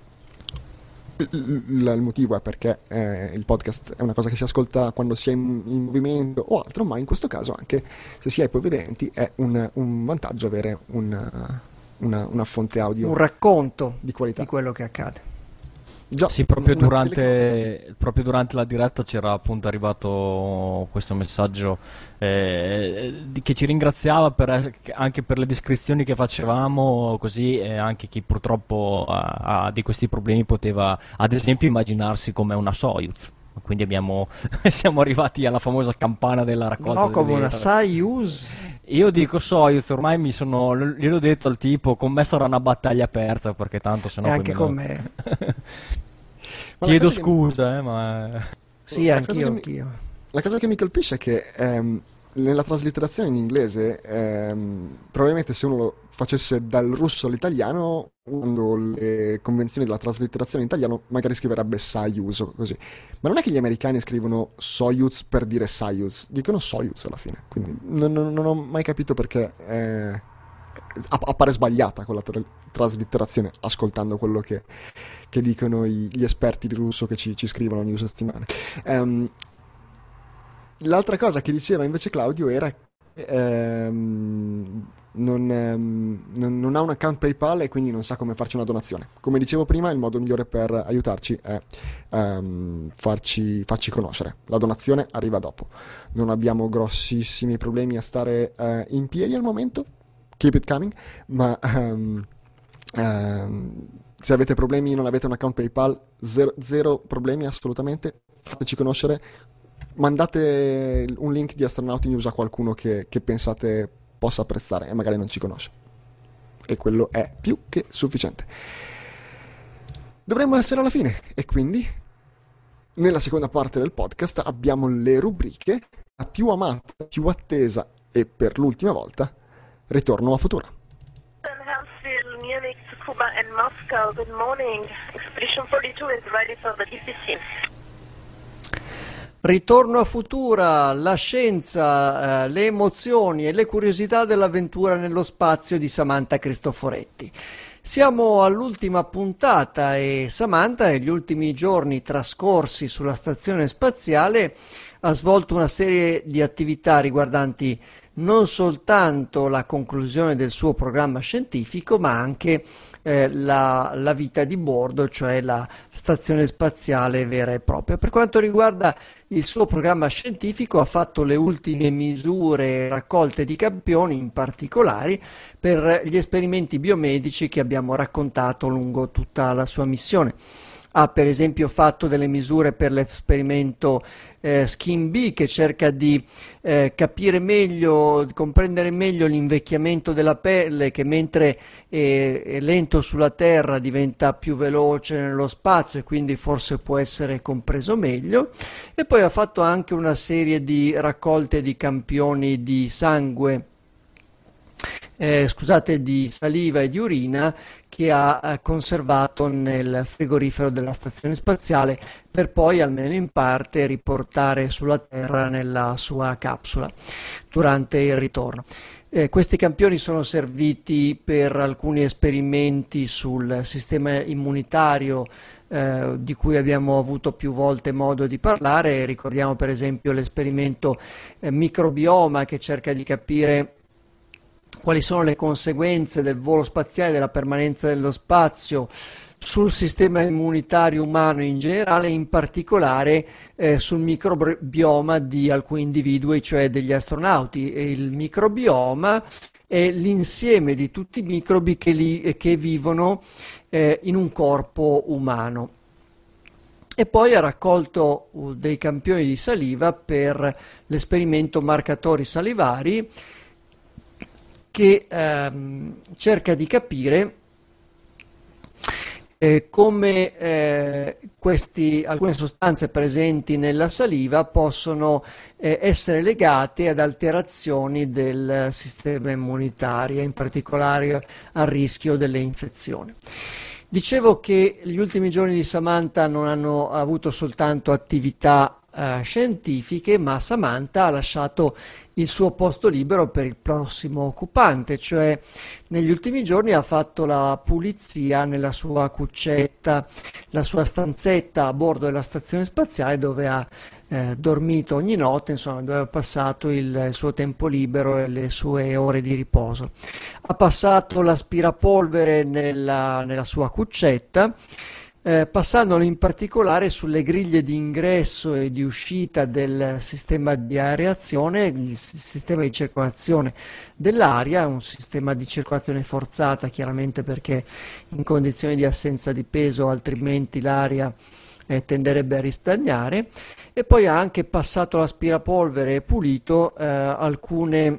S1: Il, il motivo è perché eh, il podcast è una cosa che si ascolta quando si è in, in movimento o altro, ma in questo caso anche se si è ipovedenti è un, un vantaggio avere un, una, una fonte audio,
S3: un racconto
S1: di qualità
S3: di quello che accade.
S2: Già, sì, proprio durante, proprio durante la diretta c'era appunto arrivato questo messaggio eh, di, che ci ringraziava per, anche per le descrizioni che facevamo, così eh, anche chi purtroppo ha, ha di questi problemi poteva ad esempio immaginarsi come una Soyuz. Quindi abbiamo, siamo arrivati alla famosa campana della raccolta.
S3: No, come una Soyuz.
S2: Io dico Soyuz, ormai mi sono, gliel'ho detto al tipo, con me sarà una battaglia persa, perché tanto sennò
S3: e
S2: poi
S3: anche
S2: me
S3: con
S2: lo...
S3: me.
S2: Chiedo scusa, che... eh, ma...
S3: Sì,
S1: la
S3: anch'io,
S1: cosa
S3: anch'io.
S1: Mi, la cosa che mi colpisce è che ehm, nella traslitterazione in inglese, ehm, probabilmente se uno lo facesse dal russo all'italiano, usando le convenzioni della traslitterazione in italiano, magari scriverebbe Soyuz o così. Ma non è che gli americani scrivono Soyuz per dire Soyuz, dicono Soyuz alla fine. Quindi non, non, non ho mai capito perché eh, appare sbagliata quella tra- traslitterazione, ascoltando quello che, che dicono i, gli esperti di russo che ci, ci scrivono ogni due settimane. Um, l'altra cosa che diceva invece Claudio era ehm, non, ehm, non, non ha un account PayPal e quindi non sa come farci una donazione. Come dicevo prima, il modo migliore per aiutarci è ehm, farci, farci conoscere. La donazione arriva dopo. Non abbiamo grossissimi problemi a stare eh, in piedi al momento, keep it coming, ma um, um, se avete problemi, non avete un account PayPal, zero, zero problemi assolutamente, fateci conoscere, mandate un link di Astronauti News a qualcuno che, che pensate possa apprezzare e magari non ci conosce, e quello è più che sufficiente. Dovremmo essere alla fine e quindi nella seconda parte del podcast abbiamo le rubriche, la più amata, più attesa e per l'ultima volta Ritorno a Futura.
S4: Huntsville, Munich, Tsukuba and Moscow. Good morning. Expedition forty-two is ready for the D C C.
S3: Ritorno a Futura, la scienza, eh, le emozioni e le curiosità dell'avventura nello spazio di Samantha Cristoforetti. Siamo all'ultima puntata e Samantha negli ultimi giorni trascorsi sulla stazione spaziale ha svolto una serie di attività riguardanti non soltanto la conclusione del suo programma scientifico, ma anche eh, la, la vita di bordo, cioè la stazione spaziale vera e propria. Per quanto riguarda il suo programma scientifico, ha fatto le ultime misure raccolte di campioni, in particolare per gli esperimenti biomedici che abbiamo raccontato lungo tutta la sua missione. Ha per esempio fatto delle misure per l'esperimento eh, Skin B, che cerca di eh, capire meglio, comprendere meglio l'invecchiamento della pelle, che mentre è, è lento sulla Terra diventa più veloce nello spazio e quindi forse può essere compreso meglio. E poi ha fatto anche una serie di raccolte di campioni di sangue, Eh, scusate, di saliva e di urina, che ha eh, conservato nel frigorifero della stazione spaziale per poi, almeno in parte, riportare sulla Terra nella sua capsula durante il ritorno. Eh, questi campioni sono serviti per alcuni esperimenti sul sistema immunitario eh, di cui abbiamo avuto più volte modo di parlare. Ricordiamo per esempio l'esperimento eh, microbioma, che cerca di capire quali sono le conseguenze del volo spaziale, della permanenza dello spazio sul sistema immunitario umano in generale, in particolare eh, sul microbioma di alcuni individui, cioè degli astronauti. E il microbioma è l'insieme di tutti i microbi che, li, che vivono eh, in un corpo umano. E poi ha raccolto uh, dei campioni di saliva per l'esperimento marcatori salivari, che ehm, cerca di capire eh, come eh, questi, alcune sostanze presenti nella saliva possono eh, essere legate ad alterazioni del sistema immunitario, in particolare al rischio delle infezioni. Dicevo che gli ultimi giorni di Samantha non hanno avuto soltanto attività eh, scientifiche, ma Samantha ha lasciato il suo posto libero per il prossimo occupante, cioè negli ultimi giorni ha fatto la pulizia nella sua cuccetta, la sua stanzetta a bordo della stazione spaziale dove ha eh, dormito ogni notte, insomma, dove ha passato il, il suo tempo libero e le sue ore di riposo. Ha passato l'aspirapolvere nella, nella sua cuccetta, Eh, passandolo in particolare sulle griglie di ingresso e di uscita del sistema di areazione, il sistema di circolazione dell'aria, un sistema di circolazione forzata chiaramente perché in condizioni di assenza di peso altrimenti l'aria eh, tenderebbe a ristagnare, e poi ha anche passato l'aspirapolvere e pulito eh, alcune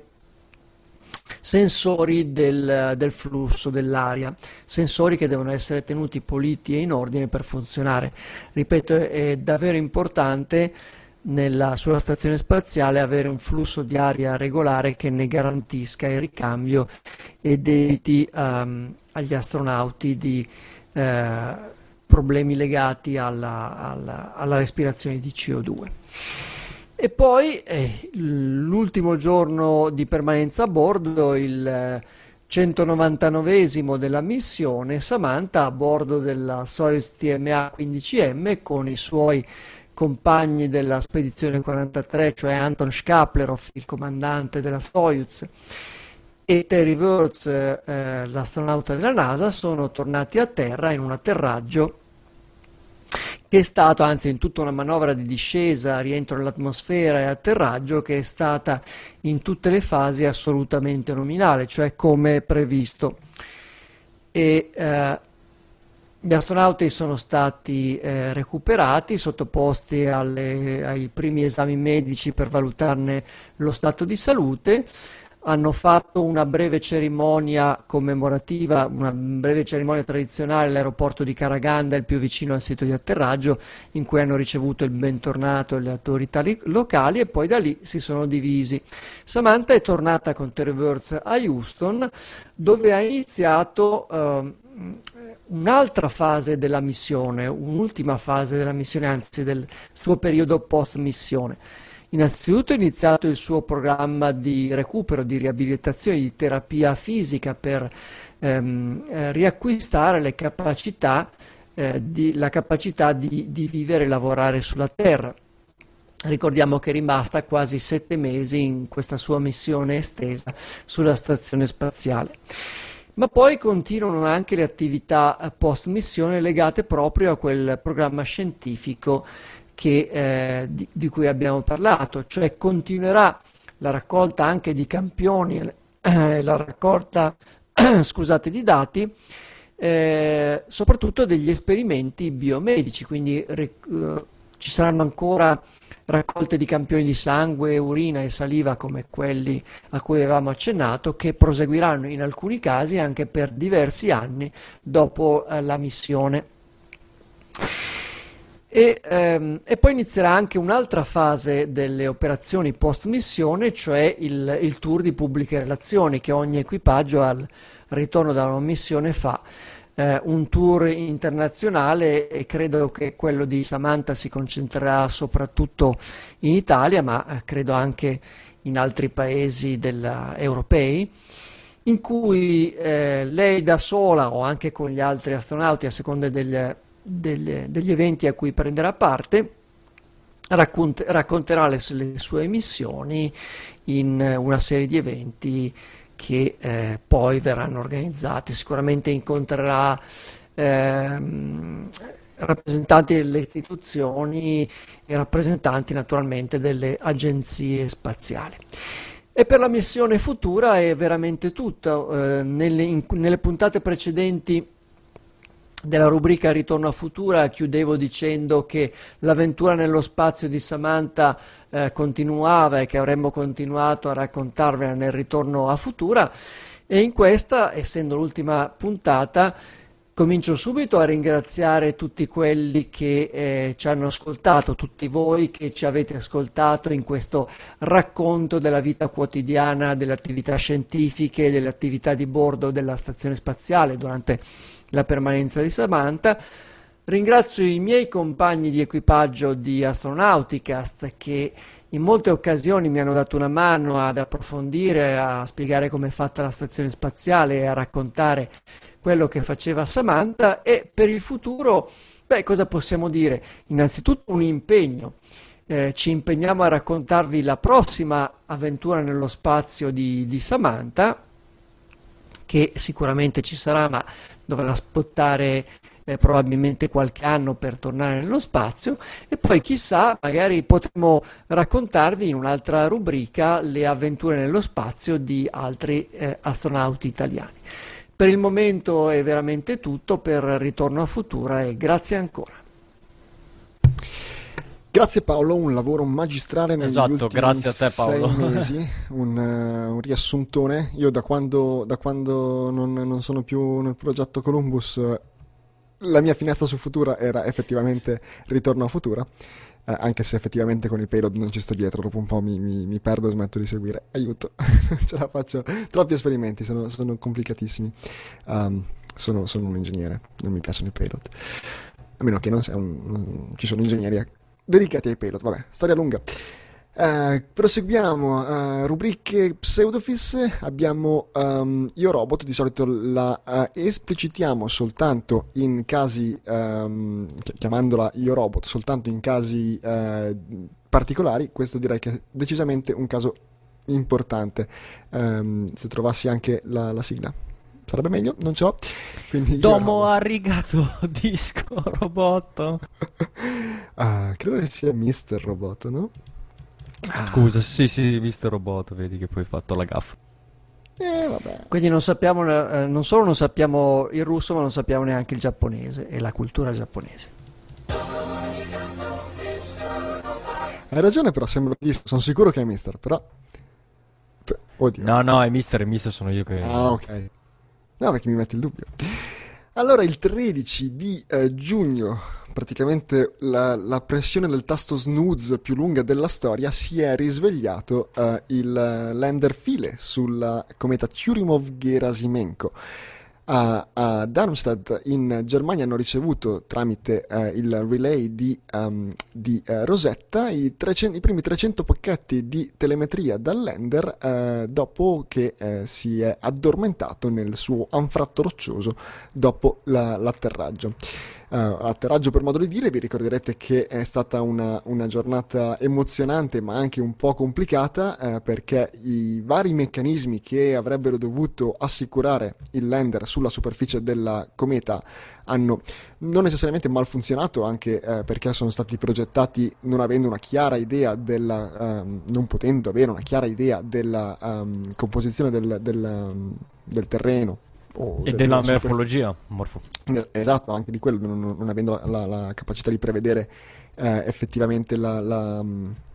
S3: sensori del, del flusso dell'aria, sensori che devono essere tenuti puliti e in ordine per funzionare. Ripeto, è davvero importante nella, sulla stazione spaziale avere un flusso di aria regolare che ne garantisca il ricambio ed eviti um, agli astronauti di eh, problemi legati alla, alla, alla respirazione di C O due. E poi eh, l'ultimo giorno di permanenza a bordo, il centonovantanovesimo della missione, Samantha a bordo della Soyuz T M A quindici M con i suoi compagni della spedizione quarantatré, cioè Anton Shkaplerov, il comandante della Soyuz, e Terry Wirtz, eh, l'astronauta della NASA, sono tornati a terra in un atterraggio che è stato, anzi in tutta una manovra di discesa, rientro nell'atmosfera e atterraggio, che è stata in tutte le fasi assolutamente nominale, cioè come previsto. E eh, gli astronauti sono stati eh, recuperati, sottoposti alle, ai primi esami medici per valutarne lo stato di salute. Hanno fatto una breve cerimonia commemorativa, una breve cerimonia tradizionale all'aeroporto di Karaganda, il più vicino al sito di atterraggio, in cui hanno ricevuto il bentornato e le autorità locali, e poi da lì si sono divisi. Samantha è tornata con Terry Wirtz a Houston, dove ha iniziato eh, un'altra fase della missione, un'ultima fase della missione, anzi del suo periodo post-missione. Innanzitutto ha iniziato il suo programma di recupero, di riabilitazione, di terapia fisica per ehm, eh, riacquistare le capacità, eh, di, la capacità di, di vivere e lavorare sulla Terra. Ricordiamo che è rimasta quasi sette mesi in questa sua missione estesa sulla stazione spaziale. Ma poi continuano anche le attività post-missione legate proprio a quel programma scientifico che, eh, di, di cui abbiamo parlato, cioè continuerà la raccolta anche di campioni, eh, la raccolta scusate, di dati, eh, soprattutto degli esperimenti biomedici, quindi eh, ci saranno ancora raccolte di campioni di sangue, urina e saliva come quelli a cui avevamo accennato, che proseguiranno in alcuni casi anche per diversi anni dopo eh, la missione. E, ehm, e poi inizierà anche un'altra fase delle operazioni post-missione, cioè il, il tour di pubbliche relazioni che ogni equipaggio al ritorno da una missione fa. Eh, un tour internazionale, e credo che quello di Samantha si concentrerà soprattutto in Italia, ma eh, credo anche in altri paesi della, europei, in cui eh, lei da sola o anche con gli altri astronauti, a seconda del Degli, degli eventi a cui prenderà parte, raccont- racconterà le, le sue missioni in una serie di eventi che eh, poi verranno organizzati. Sicuramente incontrerà ehm, rappresentanti delle istituzioni e rappresentanti naturalmente delle agenzie spaziali. E per la missione futura è veramente tutto. Eh, nelle, in, nelle puntate precedenti della rubrica Ritorno a Futura chiudevo dicendo che l'avventura nello spazio di Samantha eh, continuava e che avremmo continuato a raccontarvela nel Ritorno a Futura, e in questa, essendo l'ultima puntata, Comincio subito a ringraziare tutti quelli che eh, ci hanno ascoltato, tutti voi che ci avete ascoltato in questo racconto della vita quotidiana, delle attività scientifiche, delle attività di bordo della stazione spaziale durante la permanenza di Samantha. Ringrazio i miei compagni di equipaggio di Astronauticast che in molte occasioni mi hanno dato una mano ad approfondire, a spiegare come è fatta la stazione spaziale e a raccontare quello che faceva Samantha. E per il futuro, beh, cosa possiamo dire? Innanzitutto un impegno. Eh, ci impegniamo a raccontarvi la prossima avventura nello spazio di, di Samantha, che sicuramente ci sarà, ma dovrà aspettare eh, probabilmente qualche anno per tornare nello spazio, e poi chissà, magari potremo raccontarvi in un'altra rubrica le avventure nello spazio di altri eh, astronauti italiani. Per il momento è veramente tutto per Ritorno a Futura e grazie ancora.
S1: Grazie Paolo, un lavoro magistrale negli
S2: Esatto,
S1: ultimi
S2: grazie a te, Paolo.
S1: sei mesi, un, uh, un riassuntone. Io da quando, da quando non, non sono più nel progetto Columbus, uh, la mia finestra su Futura era effettivamente Ritorno a Futura, uh, anche se effettivamente con i payload non ci sto dietro, dopo un po' mi, mi, mi perdo e smetto di seguire. Aiuto, ce la faccio, troppi esperimenti, sono, sono complicatissimi. Um, sono, sono un ingegnere, non mi piacciono i payload, a meno che non sia un, un ci sono ingegneri dedicati ai payload. Vabbè, storia lunga. Uh, proseguiamo. Uh, rubriche pseudofisse. Abbiamo um, Io Robot. Di solito la uh, esplicitiamo soltanto in casi, um, chi- chiamandola Io Robot, soltanto in casi uh, particolari. Questo direi che è decisamente un caso importante. Um, se trovassi anche la, la sigla sarebbe meglio, non ce l'ho. Quindi Io
S2: Domo
S1: Robot.
S2: arigato disco robot.
S1: Ah, credo che sia mister Robot, no? Ah,
S2: Scusa, sì, sì, mister Robot, vedi che poi hai fatto la gaffa.
S1: eh, vabbè.
S3: Quindi non sappiamo, eh, non solo non sappiamo il russo, ma non sappiamo neanche il giapponese e la cultura giapponese.
S1: Hai ragione, però sembra disco. Sono sicuro che è mister, però. P- Oddio.
S2: No, no, è mister, è mister sono io che...
S1: Ah, ok. No, perché mi metti il dubbio. Allora, il tredici di eh, giugno, praticamente la, la pressione del tasto snooze più lunga della storia, si è risvegliato eh, il eh, lander Philae sulla cometa Churyumov-Gerasimenko. A, a Darmstadt in Germania hanno ricevuto tramite eh, il relay di, um, di eh, Rosetta i, trecento, i primi trecento pacchetti di telemetria dal lander eh, dopo che eh, si è addormentato nel suo anfratto roccioso dopo la, l'atterraggio. Uh, atterraggio per modo di dire, vi ricorderete che è stata una, una giornata emozionante ma anche un po' complicata uh, perché i vari meccanismi che avrebbero dovuto assicurare il lander sulla superficie della cometa hanno non necessariamente malfunzionato, anche uh, perché sono stati progettati non avendo una chiara idea della, um, non potendo avere una chiara idea della um, composizione del, del, um, del terreno o
S2: E
S1: de-
S2: della
S1: super-
S2: morfologia. Morfo.
S1: Esatto, anche di quello, non, non avendo la, la- la capacità di prevedere eh, effettivamente la, la,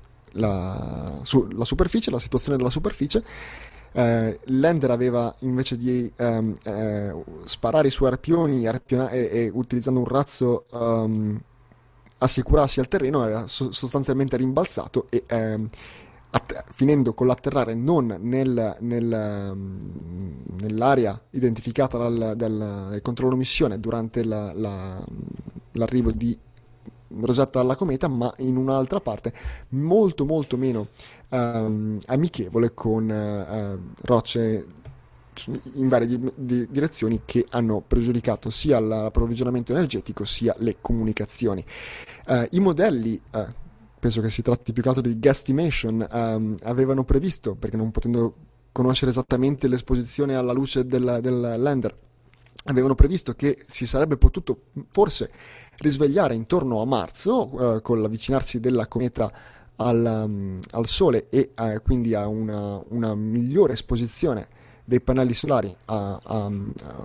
S1: la, su- la superficie, la situazione della superficie. Eh, il lander aveva invece di ehm, eh, sparare i suoi arpioni arpiona- e, e utilizzando un razzo ehm, assicurarsi al terreno, era so- sostanzialmente rimbalzato e ehm, att- finendo con l'atterrare non nel- nel, um, nell'area identificata dal, dal- dal controllo missione durante la- la- l'arrivo di Rosetta alla cometa, ma in un'altra parte molto molto meno ehm, amichevole, con eh, rocce in varie di- di- direzioni che hanno pregiudicato sia l'approvvigionamento energetico sia le comunicazioni. Eh, I modelli, eh, penso che si tratti più che altro di guesstimation, ehm, avevano previsto, perché non potendo conoscere esattamente l'esposizione alla luce del, del lander, avevano previsto che si sarebbe potuto forse risvegliare intorno a marzo, eh, con l'avvicinarsi della cometa al, um, al Sole e eh, quindi a una, una migliore esposizione dei pannelli solari a, a- a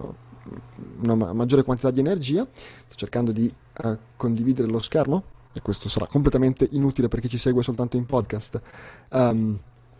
S1: una ma- maggiore quantità di energia. Sto cercando di eh, condividere lo schermo e questo sarà completamente inutile per chi ci segue soltanto in podcast, ehm,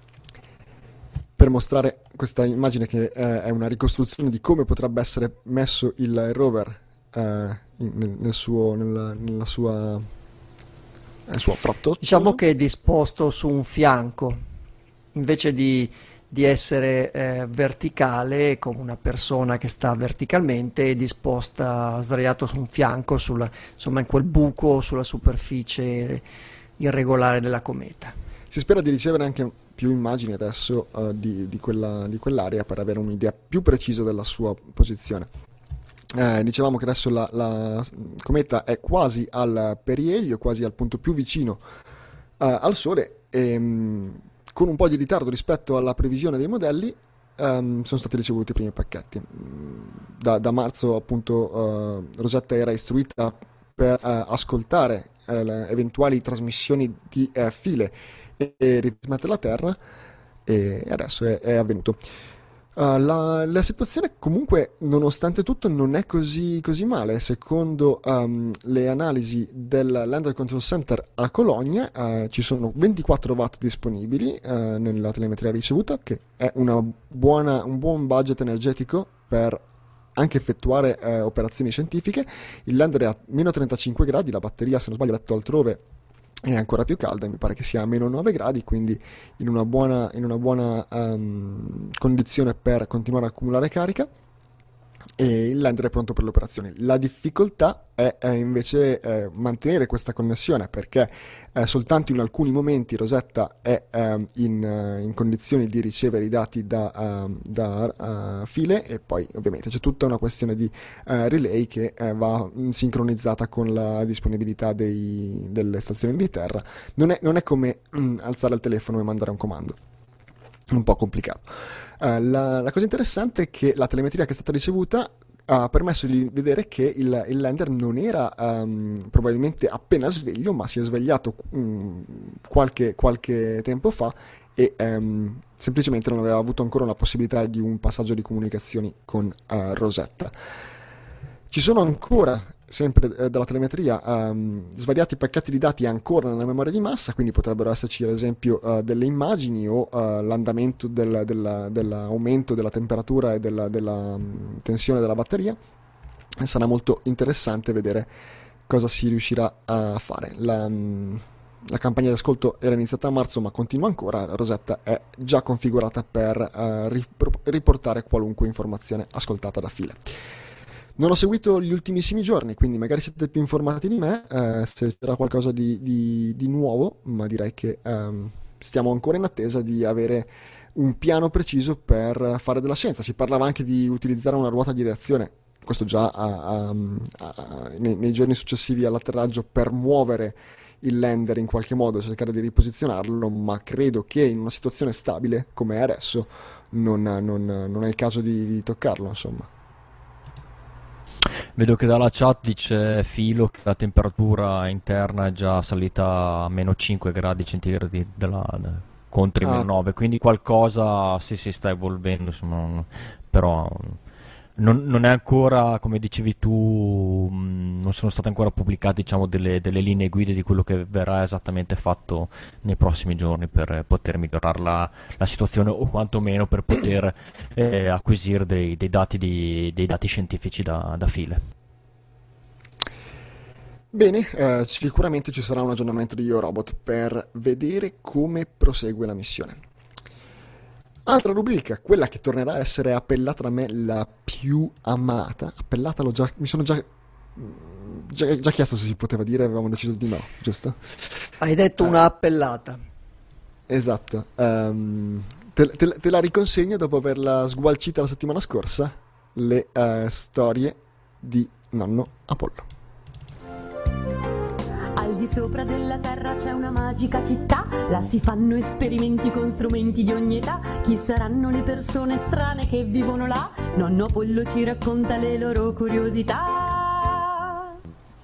S1: per mostrare questa immagine che eh, è una ricostruzione di come potrebbe essere messo il rover eh, in- nel, nel suo, nella, nella sua, nel suo affratto.
S3: Diciamo che è disposto su un fianco, invece di, di essere eh, verticale, come una persona che sta verticalmente, è disposta sdraiato su un fianco, sulla, insomma in quel buco sulla superficie irregolare della cometa.
S1: Si spera di ricevere anche più immagini adesso eh, di, di quella- di quell'area per avere un'idea più precisa della sua posizione. Eh, dicevamo che adesso la, la cometa è quasi al perielio, quasi al punto più vicino eh, al Sole e mh, con un po' di ritardo rispetto alla previsione dei modelli ehm, sono stati ricevuti i primi pacchetti. Mm, Da, da marzo appunto eh, Rosetta era istruita per eh, ascoltare eh, le eventuali trasmissioni di eh, file e, e ritrasmettere la Terra e adesso è, è avvenuto. Uh, la, la situazione comunque, nonostante tutto, non è così, così male. Secondo um, le analisi del Lander Control Center a Colonia, uh, ci sono ventiquattro watt disponibili uh, nella telemetria ricevuta, che è una buona, un buon budget energetico per anche effettuare uh, operazioni scientifiche. Il lander è a meno trentacinque gradi, la batteria, se non sbaglio, ho letto altrove, è ancora più calda, mi pare che sia a meno nove gradi, quindi in una buona, in una buona ehm, condizione per continuare a accumulare carica e il lander è pronto per le operazioni. La difficoltà è, è invece eh, mantenere questa connessione perché eh, soltanto in alcuni momenti Rosetta è ehm, in, eh, in condizioni di ricevere i dati da, ehm, da eh, file e poi ovviamente c'è tutta una questione di eh, relay che eh, va mh, sincronizzata con la disponibilità dei- delle stazioni di terra. Non è, non è come mh, alzare il telefono e mandare un comando, un po' complicato. Eh, la, la cosa interessante è che la telemetria che è stata ricevuta ha permesso di vedere che il, il lander non era ehm, probabilmente appena sveglio, ma si è svegliato mm, qualche, qualche tempo fa e ehm, semplicemente non aveva avuto ancora la possibilità di un passaggio di comunicazioni con eh, Rosetta. Ci sono ancora, sempre eh, dalla telemetria, ehm, svariati pacchetti di dati ancora nella memoria di massa, quindi potrebbero esserci ad esempio eh, delle immagini o eh, l'andamento del- della- dell'aumento della temperatura e della, della, mm, tensione della batteria. E sarà molto interessante vedere cosa si riuscirà a fare. La, mm, la campagna di ascolto era iniziata a marzo ma continua ancora, Rosetta è già configurata per eh, ripro- riportare qualunque informazione ascoltata da file. Non ho seguito gli ultimissimi giorni, quindi magari siete più informati di me eh, se c'era qualcosa di, di- di nuovo, ma direi che ehm, stiamo ancora in attesa di avere un piano preciso per fare della scienza. Si parlava anche di utilizzare una ruota di reazione, questo già a- a- a- nei, nei giorni successivi all'atterraggio, per muovere il lander in qualche modo, cercare di riposizionarlo, ma credo che in una situazione stabile come è adesso non, non- non è il caso di, di toccarlo, insomma.
S2: Vedo che dalla chat dice Filo che la temperatura interna è già salita a meno cinque gradi centigradi della- da- contro i meno
S1: Ah,
S2: nove, quindi qualcosa sì, si sta evolvendo, insomma, non- però non, non è ancora, come dicevi tu, mh, non sono state ancora pubblicate, diciamo, delle, delle linee guida di quello che verrà esattamente fatto nei prossimi giorni per poter migliorare la, la situazione o quantomeno per poter eh, acquisire dei, dei dati, di- dei dati scientifici da, da file.
S1: Bene, eh, sicuramente ci sarà un aggiornamento di Yorobot per vedere come prosegue la missione. Altra rubrica, quella che tornerà a essere appellata da me la più amata. Appellata, l'ho già, mi sono già, già, già chiesto se si poteva dire, avevamo deciso di no, giusto?
S3: Hai detto
S1: Eh,
S3: una appellata.
S1: esatto. Ehm, te, te- te la riconsegno dopo averla sgualcita la settimana scorsa, le eh, storie di nonno Apollo.
S5: Al di sopra della terra c'è una magica città, là si fanno esperimenti con strumenti di ogni età. Chi saranno le persone strane che vivono là? Nonno Apollo ci racconta le loro curiosità.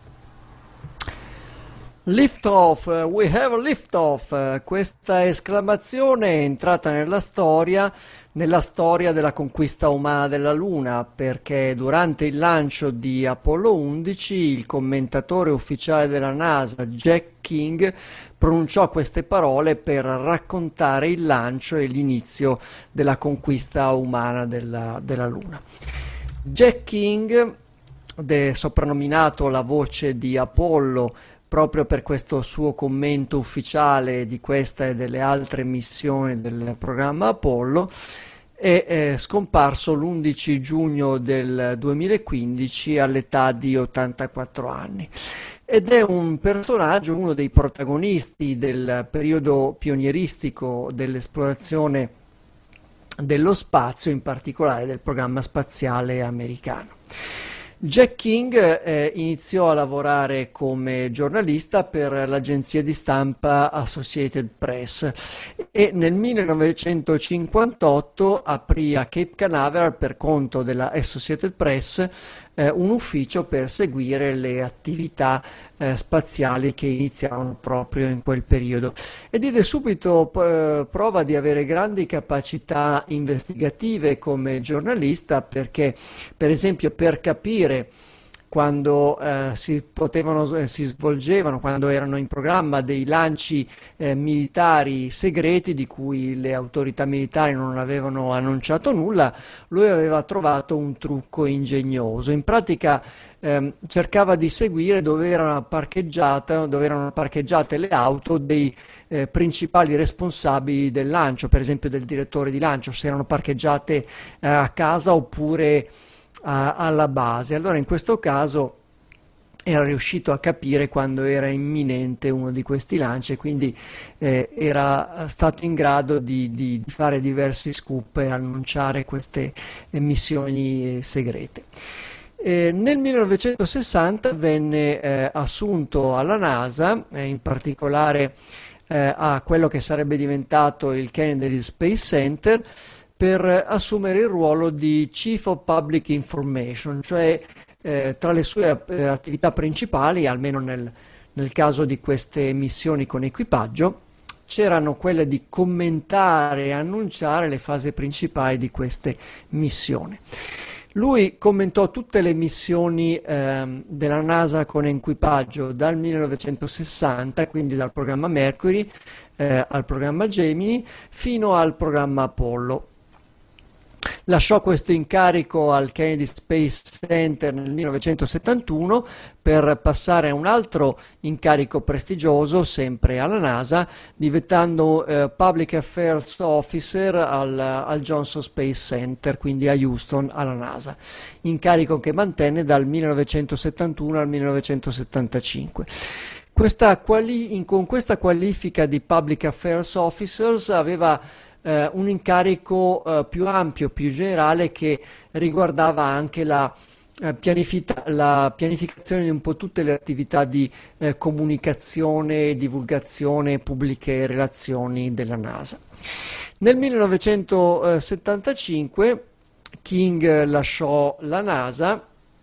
S3: Lift off, uh, we have a lift off. Uh, questa esclamazione è entrata nella storia, nella storia della conquista umana della Luna, perché durante il lancio di Apollo undici il commentatore ufficiale della NASA, Jack King, pronunciò queste parole per raccontare il lancio e l'inizio della conquista umana della, della Luna. Jack King de, soprannominato la voce di Apollo proprio per questo suo commento ufficiale di questa e delle altre missioni del programma Apollo, è eh, scomparso l'undici giugno del duemilaquindici all'età di ottantaquattro anni. Ed è un personaggio, uno dei protagonisti del periodo pionieristico dell'esplorazione dello spazio, in particolare del programma spaziale americano. Jack King eh, iniziò a lavorare come giornalista per l'agenzia di stampa Associated Press e nel millenovecentocinquantotto aprì a Cape Canaveral, per conto della Associated Press, eh, un ufficio per seguire le attività eh, spaziali che iniziavano proprio in quel periodo, e diede subito eh, prova di avere grandi capacità investigative come giornalista, perché per esempio per capire quando eh, si potevano, eh, si svolgevano, quando erano in programma dei lanci eh, militari segreti di cui le autorità militari non avevano annunciato nulla, lui aveva trovato un trucco ingegnoso. In pratica ehm, cercava di seguire dove erano parcheggiate, dove erano parcheggiate le auto dei eh, principali responsabili del lancio, per esempio del direttore di lancio, se erano parcheggiate eh, a casa oppure A, alla base. Allora in questo caso era riuscito a capire quando era imminente uno di questi lanci, e quindi eh, era stato in grado di, di, di fare diversi scoop e annunciare queste eh, missioni segrete. Eh, nel millenovecentosessanta venne eh, assunto alla NASA, eh, in particolare eh, a quello che sarebbe diventato il Kennedy Space Center, per assumere il ruolo di Chief of Public Information, cioè eh, tra le sue eh, attività principali, almeno nel, nel caso di queste missioni con equipaggio, c'erano quelle di commentare e annunciare le fasi principali di queste missioni. Lui commentò tutte le missioni eh, della NASA con equipaggio dal millenovecentosessanta, quindi dal programma Mercury eh, al programma Gemini fino al programma Apollo. Lasciò questo incarico al Kennedy Space Center nel millenovecentosettantuno per passare a un altro incarico prestigioso, sempre alla NASA, diventando eh, Public Affairs Officer al, al Johnson Space Center, quindi a Houston, alla NASA, incarico che mantenne dal millenovecentosettantuno al millenovecentosettantacinque. Questa quali- in, con questa qualifica di Public Affairs Officers aveva Uh, un incarico uh, più ampio, più generale, che riguardava anche la, uh, pianifica- la pianificazione di un po' tutte le attività di uh, comunicazione, divulgazione, pubbliche relazioni della NASA. Nel millenovecentosettantacinque King lasciò la NASA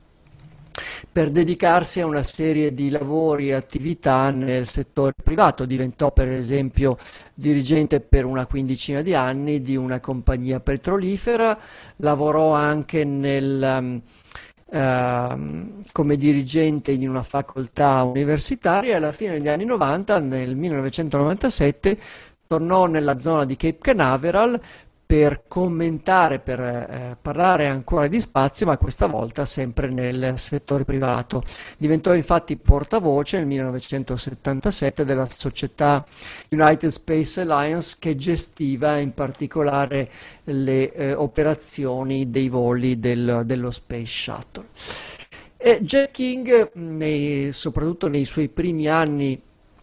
S3: per dedicarsi a una serie di lavori e attività nel settore privato. Diventò per esempio dirigente per una quindicina di anni di una compagnia petrolifera, lavorò anche nel, um, uh, come dirigente in una facoltà universitaria, e alla fine degli anni novanta, nel millenovecentonovantasette, tornò nella zona di Cape Canaveral per commentare, per eh, parlare ancora di spazio, ma questa volta sempre nel settore privato. Diventò infatti portavoce nel millenovecentosettantasette della società United Space Alliance, che gestiva in particolare le eh, operazioni dei voli del, dello Space Shuttle. E Jack King, nei, soprattutto nei suoi primi anni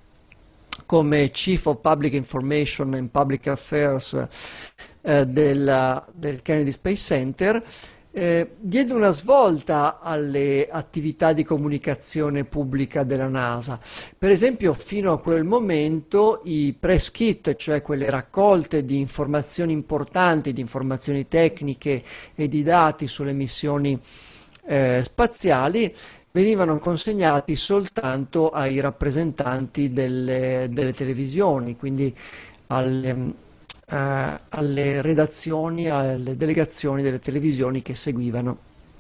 S3: come Chief of Public Information and Public Affairs eh, della, del Kennedy Space Center, eh, diede una svolta alle attività di comunicazione pubblica della NASA. Per esempio, fino a quel momento i press kit, cioè quelle raccolte di informazioni importanti, di informazioni tecniche e di dati sulle missioni eh, spaziali, venivano consegnati soltanto ai rappresentanti delle, delle televisioni, quindi alle, eh, alle redazioni, alle delegazioni delle televisioni che seguivano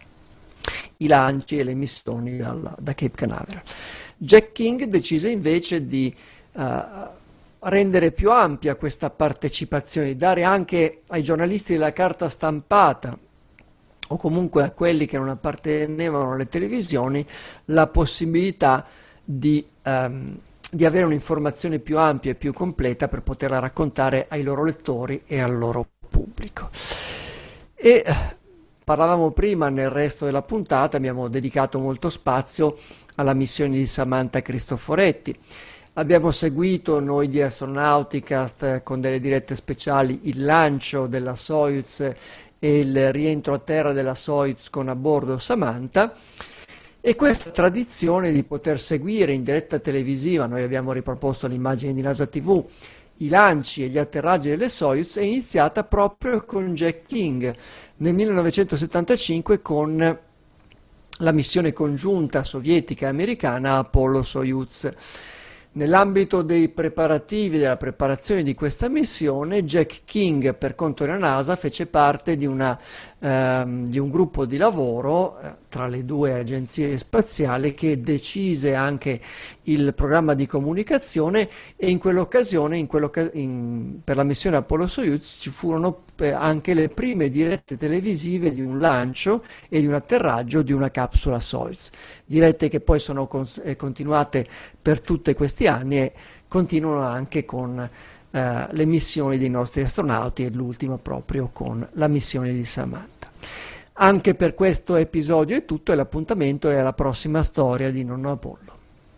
S3: i lanci e le missioni dalla, da Cape Canaveral. Jack King decise invece di eh, rendere più ampia questa partecipazione, dare anche ai giornalisti della carta stampata o comunque a quelli che non appartenevano alle televisioni, la possibilità di, ehm, di avere un'informazione più ampia e più completa per poterla raccontare ai loro lettori e al loro pubblico. E parlavamo prima, nel resto della puntata abbiamo dedicato molto spazio alla missione di Samantha Cristoforetti. Abbiamo seguito noi di Astronauticast con delle dirette speciali il lancio della Soyuz e il rientro a terra della Soyuz con a bordo Samantha, e questa tradizione di poter seguire in diretta televisiva, noi abbiamo riproposto l'immagine di NASA tivù, i lanci e gli atterraggi delle Soyuz, è iniziata proprio con Jack King nel millenovecentosettantacinque con la missione congiunta sovietica e americana Apollo-Soyuz. Nell'ambito dei preparativi, della preparazione di questa missione, Jack King, per conto della NASA, fece parte di, una, ehm, di un gruppo di lavoro eh, tra le due agenzie spaziali che decise anche il programma di comunicazione, e in quell'occasione, in quell'occas- in, per la missione Apollo-Soyuz, ci furono eh, anche le prime dirette televisive di un lancio e di un atterraggio di una capsula Soyuz. Dirette che poi sono cons- eh, continuate per tutti questi anni e continuano anche con eh, le missioni dei nostri astronauti, e l'ultima proprio con la missione di Samantha. Anche per questo episodio è tutto, e l'appuntamento è alla prossima storia di Nonno Apollo.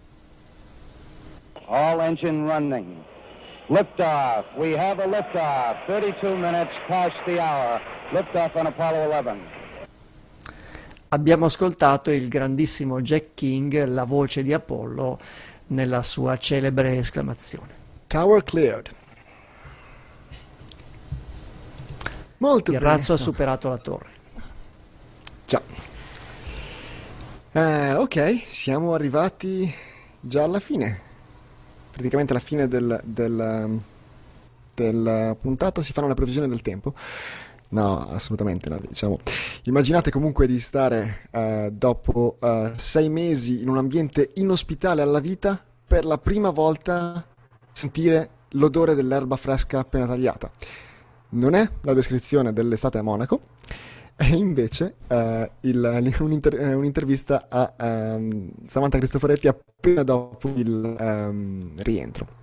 S6: All engine running. Liftoff. We have a liftoff. thirty-two minutes past the hour. Liftoff on Apollo eleven.
S3: Abbiamo ascoltato il grandissimo Jack King, la voce di Apollo, nella sua celebre esclamazione.
S1: Tower cleared. Molto
S3: Il
S1: bene.
S3: razzo ha superato la torre.
S1: Già. Eh, ok, siamo arrivati già alla fine. Praticamente alla fine del, del, della puntata. Si fanno le previsioni del tempo. No, assolutamente no, diciamo. Immaginate comunque di stare eh, dopo eh, sei mesi in un ambiente inospitale alla vita, per la prima volta sentire l'odore dell'erba fresca appena tagliata. Non è la descrizione dell'estate a Monaco, è invece eh, il, un'inter- un'intervista a um, Samantha Cristoforetti appena dopo il um, rientro.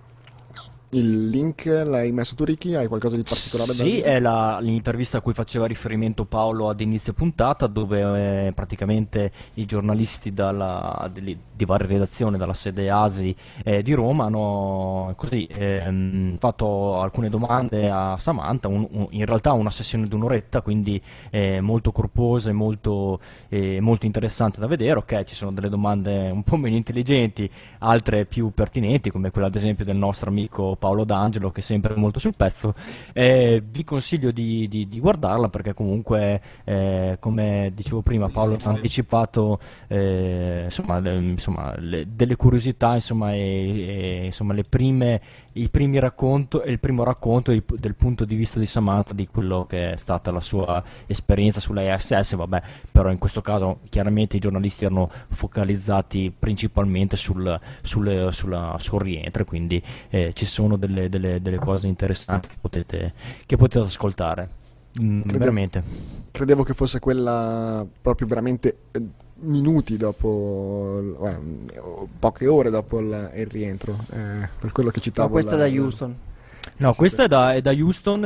S1: Il link l'hai messo tu, Ricky? Hai qualcosa di particolare da
S2: Sì,
S1: dire?
S2: è la, l'intervista a cui faceva riferimento Paolo ad inizio puntata, dove eh, praticamente i giornalisti dalla, di, di varie redazioni, dalla sede A S I eh, di Roma, hanno così ehm, fatto alcune domande a Samantha, un, un, in realtà una sessione di un'oretta, quindi eh, molto corposa e molto, eh, molto interessante da vedere. Ok, ci sono delle domande un po' meno intelligenti, altre più pertinenti, come quella ad esempio del nostro amico Paolo D'Angelo, che è sempre molto sul pezzo. Eh, vi consiglio di, di, di guardarla, perché comunque eh, come dicevo prima, Paolo ha anticipato eh, insomma, le, insomma le, delle curiosità, insomma, e, e, insomma le prime i primi racconto e il primo racconto di, del punto di vista di Samantha, di quello che è stata la sua esperienza sulla I S S. Vabbè, però in questo caso chiaramente i giornalisti erano focalizzati principalmente sul, sul, sulla, sul rientro, quindi eh, ci sono delle, delle, delle cose interessanti che potete, che potete ascoltare. Mm,
S1: Credevo,
S2: veramente
S1: credevo che fosse quella proprio veramente eh, minuti dopo, eh, poche ore dopo il, il rientro, eh, per quello che citavo.
S3: No, questa
S1: la,
S3: è da Houston.
S2: No,
S1: sì,
S2: questa è da, è da Houston,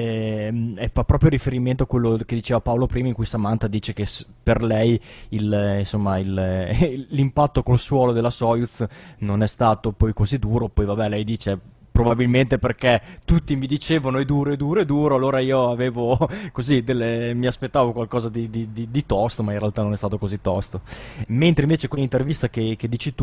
S2: e è pa- proprio riferimento a quello che diceva Paolo prima, in cui Samantha dice che s- per lei il, insomma, il, l'impatto col suolo della Soyuz non è stato poi così duro. Poi vabbè, lei dice probabilmente perché tutti mi dicevano è duro, è duro, è duro, allora io avevo così delle, mi aspettavo qualcosa di, di, di, di tosto, ma in realtà non è stato così tosto. Mentre invece quell'intervista che, che dici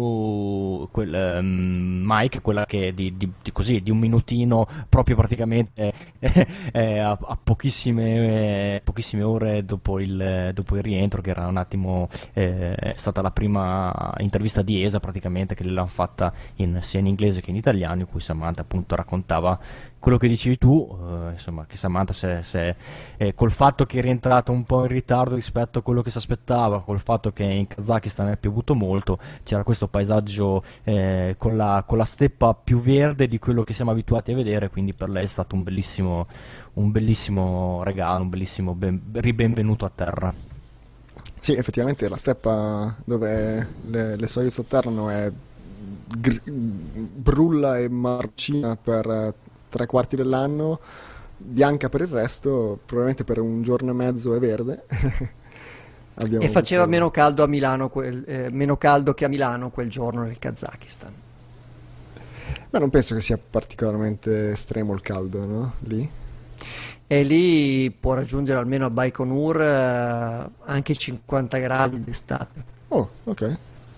S2: tu, quel, um, Mike, quella che di, di, di così di un minutino, proprio praticamente eh, eh, a, a pochissime, eh, pochissime ore dopo il, dopo il rientro, che era un attimo eh, è stata la prima intervista di E S A praticamente, che l'hanno fatta in, sia in inglese che in italiano, in cui Samantha appunto raccontava quello che dicevi tu, eh, insomma, che Samantha se, se, eh, col fatto che è rientrato un po' in ritardo rispetto a quello che si aspettava, col fatto che in Kazakistan è piovuto molto, c'era questo paesaggio eh, con, la, con la steppa più verde di quello che siamo abituati a vedere, quindi per lei è stato un bellissimo, un bellissimo regalo, un bellissimo ben, ribenvenuto a terra.
S1: Sì, effettivamente la steppa dove le, le Soyuz atterrano è gr- brulla e marcina per tre quarti dell'anno, bianca per il resto, probabilmente per un giorno e mezzo è verde.
S3: E faceva
S1: avuto...
S3: meno caldo a Milano, quel, eh, meno caldo che a Milano quel giorno nel Kazakistan.
S1: Ma non penso che sia particolarmente estremo il caldo, no? Lì?
S3: E lì può raggiungere almeno a Baikonur eh, anche cinquanta gradi d'estate.
S1: Oh, ok.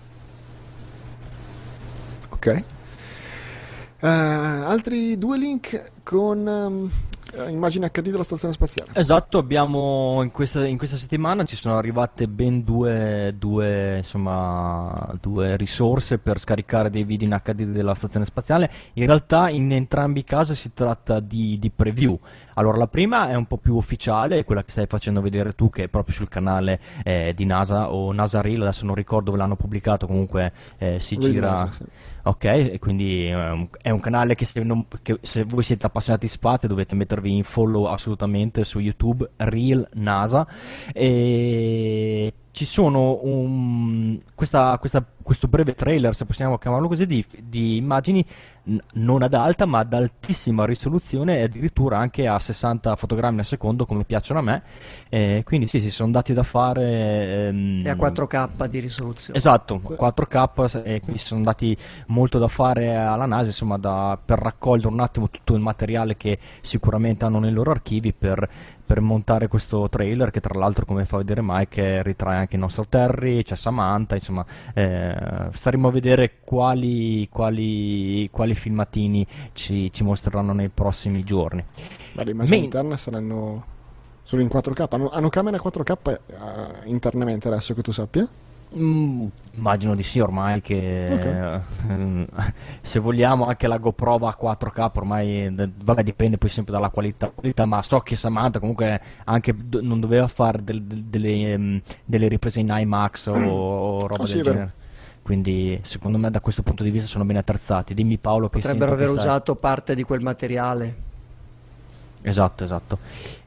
S1: Ok. Uh, altri due link con um, immagini acca di della stazione spaziale.
S2: Esatto, abbiamo in questa, in questa settimana ci sono arrivate ben due, due, insomma, due risorse per scaricare dei video in acca di della stazione spaziale. In realtà in entrambi i casi si tratta di, di preview. Allora, la prima è un po' più ufficiale, è quella che stai facendo vedere tu, che è proprio sul canale eh, di NASA o NASA Reel, adesso non ricordo dove l'hanno pubblicato, comunque eh, si
S1: Lui
S2: gira...
S1: NASA, sì.
S2: Ok, e quindi um, è un canale che se, non, che se voi siete appassionati di spazio dovete mettervi in follow assolutamente su YouTube, Real NASA. E ci sono un, questa, questa, questo breve trailer, se possiamo chiamarlo così, di, di immagini n- non ad alta ma ad altissima risoluzione e addirittura anche a sessanta fotogrammi al secondo, come piacciono a me. E quindi sì, si sono dati da fare... Ehm,
S3: E a quattro K di risoluzione.
S2: Esatto, quattro K, e quindi si sono dati molto da fare alla NASA, insomma, da, per raccogliere un attimo tutto il materiale che sicuramente hanno nei loro archivi per, per montare questo trailer, che tra l'altro, come fa vedere Mike, ritrae anche il nostro Terry, c'è Samantha, insomma, eh, staremo a vedere quali, quali, quali filmatini ci, ci mostreranno nei prossimi giorni.
S1: Ma le immagini
S2: Men-
S1: interne saranno solo in quattro K? Hanno, hanno camera quattro K uh, internamente adesso, che tu sappia?
S2: Mm, immagino di sì, ormai che
S1: Ok.
S2: ehm, se vogliamo anche la GoPro va a quattro K ormai, d- vabbè, dipende poi sempre dalla qualità, qualità, ma so che Samantha comunque anche do- non doveva fare del- del- delle, ehm, delle riprese in IMAX o, o roba
S1: Ah, sì,
S2: del
S1: è vero.
S2: genere, quindi secondo me da questo punto di vista sono ben attrezzati. Dimmi Paolo che
S3: Potrebbero
S2: sento che
S3: aver
S2: sai.
S3: usato parte di quel materiale.
S2: Esatto, esatto.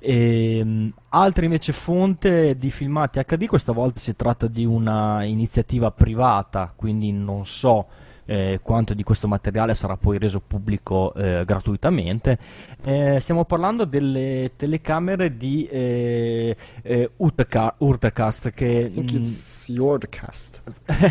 S2: Ehm, altre invece fonte di filmati acca di, questa volta si tratta di una iniziativa privata, quindi non so eh, quanto di questo materiale sarà poi reso pubblico eh, gratuitamente. Eh, stiamo parlando delle telecamere di eh, eh, Urteca- Urtecast, che
S1: I think
S2: mm,
S1: it's your cast.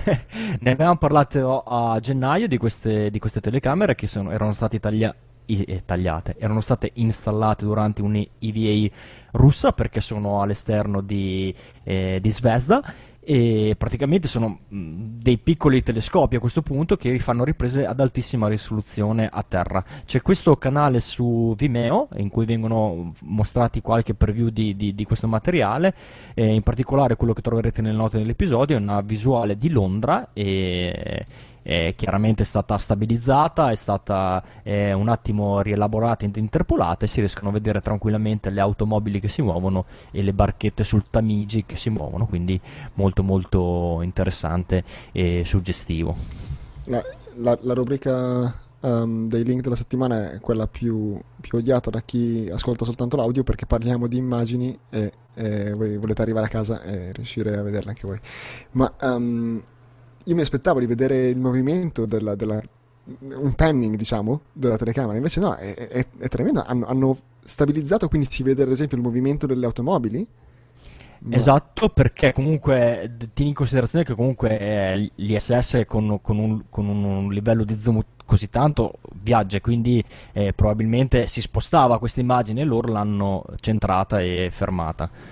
S2: ne avevamo parlato a gennaio di queste, di queste telecamere che sono, erano state taglia- i- eh, tagliate, erano state installate durante un E V A russa, perché sono all'esterno di, eh, di Zvezda, e praticamente sono mh, dei piccoli telescopi a questo punto che fanno riprese ad altissima risoluzione a terra. C'è questo canale su Vimeo in cui vengono mostrati qualche preview di, di, di questo materiale, eh, in particolare quello che troverete nelle note dell'episodio è una visuale di Londra, e è chiaramente stata stabilizzata, è stata eh, un attimo rielaborata ed interpolata, e si riescono a vedere tranquillamente le automobili che si muovono e le barchette sul Tamigi che si muovono, quindi molto molto interessante e suggestivo.
S1: La, la- la rubrica um, dei link della settimana è quella più, più odiata da chi ascolta soltanto l'audio, perché parliamo di immagini e, e voi volete arrivare a casa e riuscire a vederle anche voi. Ma um, io mi aspettavo di vedere il movimento della, della- un panning, diciamo, della telecamera, invece no, è, è- è tremendo. Hanno, hanno stabilizzato, quindi si vede ad esempio il movimento delle automobili. Ma-
S2: Esatto, perché comunque d- tieni in considerazione che comunque eh, l'I S S con, con un, con un livello di zoom così tanto viaggia, quindi eh, probabilmente si spostava questa immagine e loro l'hanno centrata e fermata.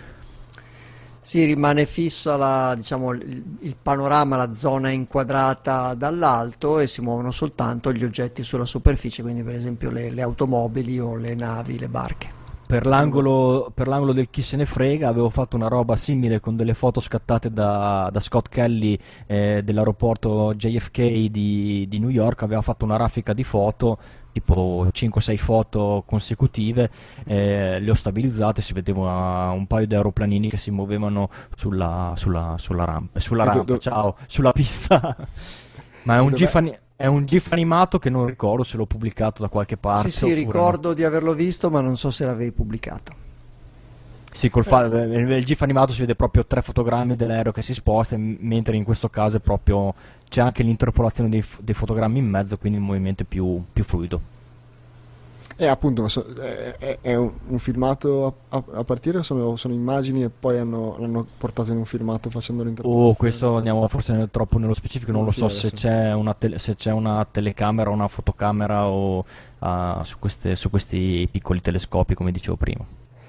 S3: Si rimane fissa la, diciamo, il, il panorama, la zona inquadrata dall'alto, e si muovono soltanto gli oggetti sulla superficie, quindi per esempio le, le automobili o le navi, le barche.
S2: Per l'angolo, per l'angolo del chi se ne frega, avevo fatto una roba simile con delle foto scattate da, da Scott Kelly eh, dell'aeroporto J F K di, di New York. Aveva fatto una raffica di foto tipo cinque sei foto consecutive, eh, le ho stabilizzate, si vedeva un paio di aeroplanini che si muovevano sulla, sulla, sulla rampa, sulla
S1: E do-
S2: rampa,
S1: do-
S2: ciao, sulla pista. Ma è un
S1: Dov'è?
S2: GIF, ani- è un GIF animato che non ricordo se l'ho pubblicato da qualche parte.
S3: Sì, sì,
S2: oppure
S3: ricordo di averlo visto, ma non so se l'avevi pubblicato.
S2: no. Sì, col fa- il GIF animato si vede proprio tre fotogrammi dell'aereo che si sposta, m- mentre in questo caso è proprio c'è anche l'interpolazione dei, f- dei fotogrammi in mezzo, quindi il movimento è più, più fluido.
S1: E appunto so- è, è- è un, un filmato a, a- a partire o sono, sono immagini e poi hanno, l'hanno portato in un filmato facendo l'interpretazione?
S2: Oh, questo andiamo forse nel- troppo nello specifico, non lo
S1: Sì,
S2: so se
S1: adesso.
S2: c'è una, tele- se c'è una telecamera o una fotocamera o, ah, su, queste- su questi piccoli telescopi, come dicevo prima.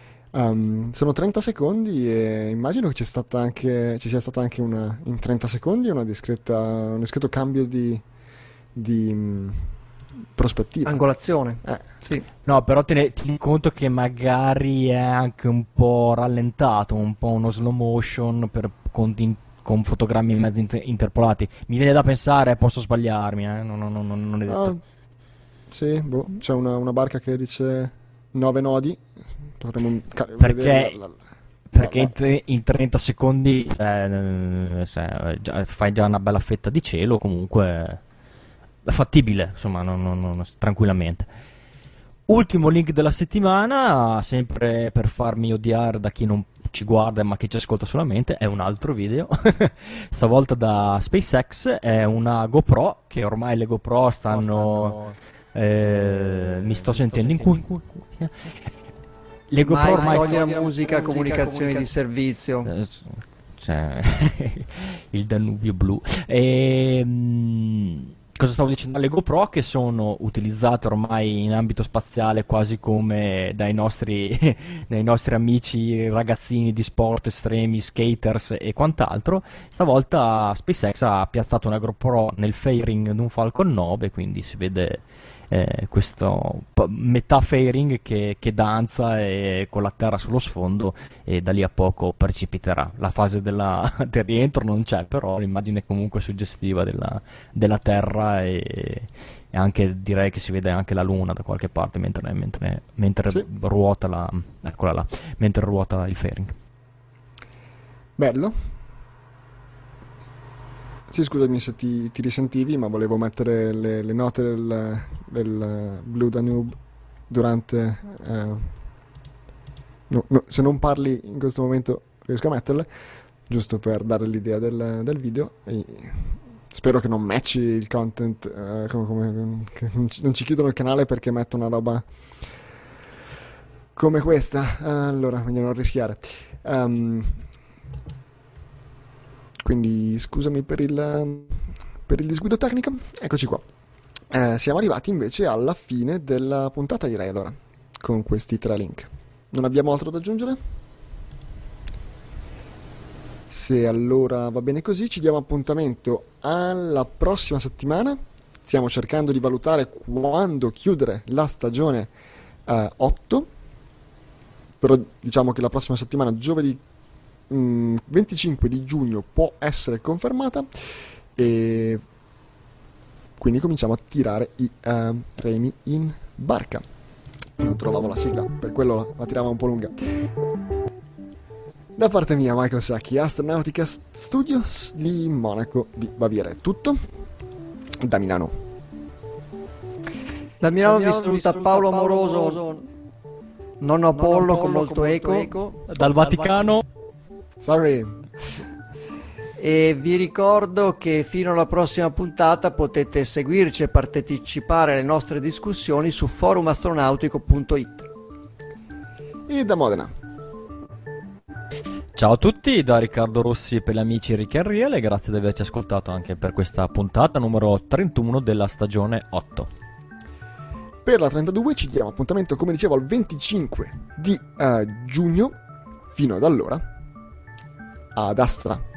S1: Um, sono trenta secondi e immagino che c'è stata anche, ci sia stata anche una, in trenta secondi una discreta, un discreto cambio di, di mh, prospettiva.
S3: Angolazione.
S1: Eh,
S3: Sì.
S2: No, però tieni, tieni conto che magari è anche un po' rallentato, un po' uno slow motion per, con, in- con fotogrammi in mezzo inter- interpolati. Mi viene da pensare, posso sbagliarmi, eh? non, non- non- non è detto.
S1: ah, sì, boh, c'è una, una barca che dice nove nodi. Potremmo ca-
S2: Perché-
S1: vedere la- la-
S2: Perché
S1: la-
S2: in, tre- in trenta secondi eh, se- già- fai già una bella fetta di cielo, comunque è fattibile, insomma, non- non- non- tranquillamente. Ultimo link della settimana, sempre per farmi odiare da chi non ci guarda ma che ci ascolta solamente, è un altro video, stavolta da SpaceX, è una GoPro, che ormai le GoPro stanno... eh, mi sto sentendo in cuffia. Le GoPro
S3: Mai
S2: ormai
S3: togli la
S2: stanno-
S3: musica, comunicazioni di servizio.
S2: Eh, cioè, il Danubio blu. E, mm, cosa stavo dicendo? Le GoPro che sono utilizzate ormai in ambito spaziale quasi come dai nostri, dai nostri amici ragazzini di sport estremi, skaters e quant'altro. Stavolta SpaceX ha piazzato una GoPro nel fairing di un Falcon nove, quindi si vede eh, questo p- metà fairing che, che danza e con la terra sullo sfondo, e da lì a poco precipiterà. La fase della, del rientro non c'è, però l'immagine è comunque suggestiva della, della terra, e, e anche direi che si vede anche la luna da qualche parte mentre, mentre, mentre
S1: Sì.
S2: ruota la, eccola là, mentre ruota il fairing.
S1: Bello. Sì, scusami se ti, ti risentivi, ma volevo mettere le, le note del, del Blue Danube durante... eh, no, no, se non parli in questo momento riesco a metterle, giusto per dare l'idea del, del video. E spero che non matchi il content, eh, come, come- che non ci, non ci chiudono il canale perché metto una roba come questa. Allora, meglio non rischiare. Ehm, quindi scusami per il, per il disguido tecnico. Eccoci qua. Eh, siamo arrivati invece alla fine della puntata, direi, allora, con questi tre link. Non abbiamo altro da aggiungere? Se allora va bene così, ci diamo appuntamento alla prossima settimana. Stiamo cercando di valutare quando chiudere la stagione eh, otto, però diciamo che la prossima settimana, giovedì mm, venticinque di giugno, può essere confermata, e quindi cominciamo a tirare i eh, remi in barca. Non trovavo la sigla, per quello la tirava un po' lunga. Da parte mia, Michael Sacchi, Astronautica Studios di Monaco di Baviera. È tutto. Da Milano.
S3: Da Milano vi saluta Paolo Amoroso, nonno Apollo con molto eco,
S2: Dal Vaticano.
S1: Sorry.
S3: e vi ricordo che fino alla prossima puntata potete seguirci e partecipare alle nostre discussioni su forumastronautico punto it.
S1: E da Modena.
S2: Ciao a tutti, da Riccardo Rossi per gli amici Rick and Real, e grazie di averci ascoltato anche per questa puntata numero trentuno della stagione otto.
S1: Per la trentadue ci diamo appuntamento, come dicevo, al venticinque di eh, giugno. Fino ad allora, ad Astra.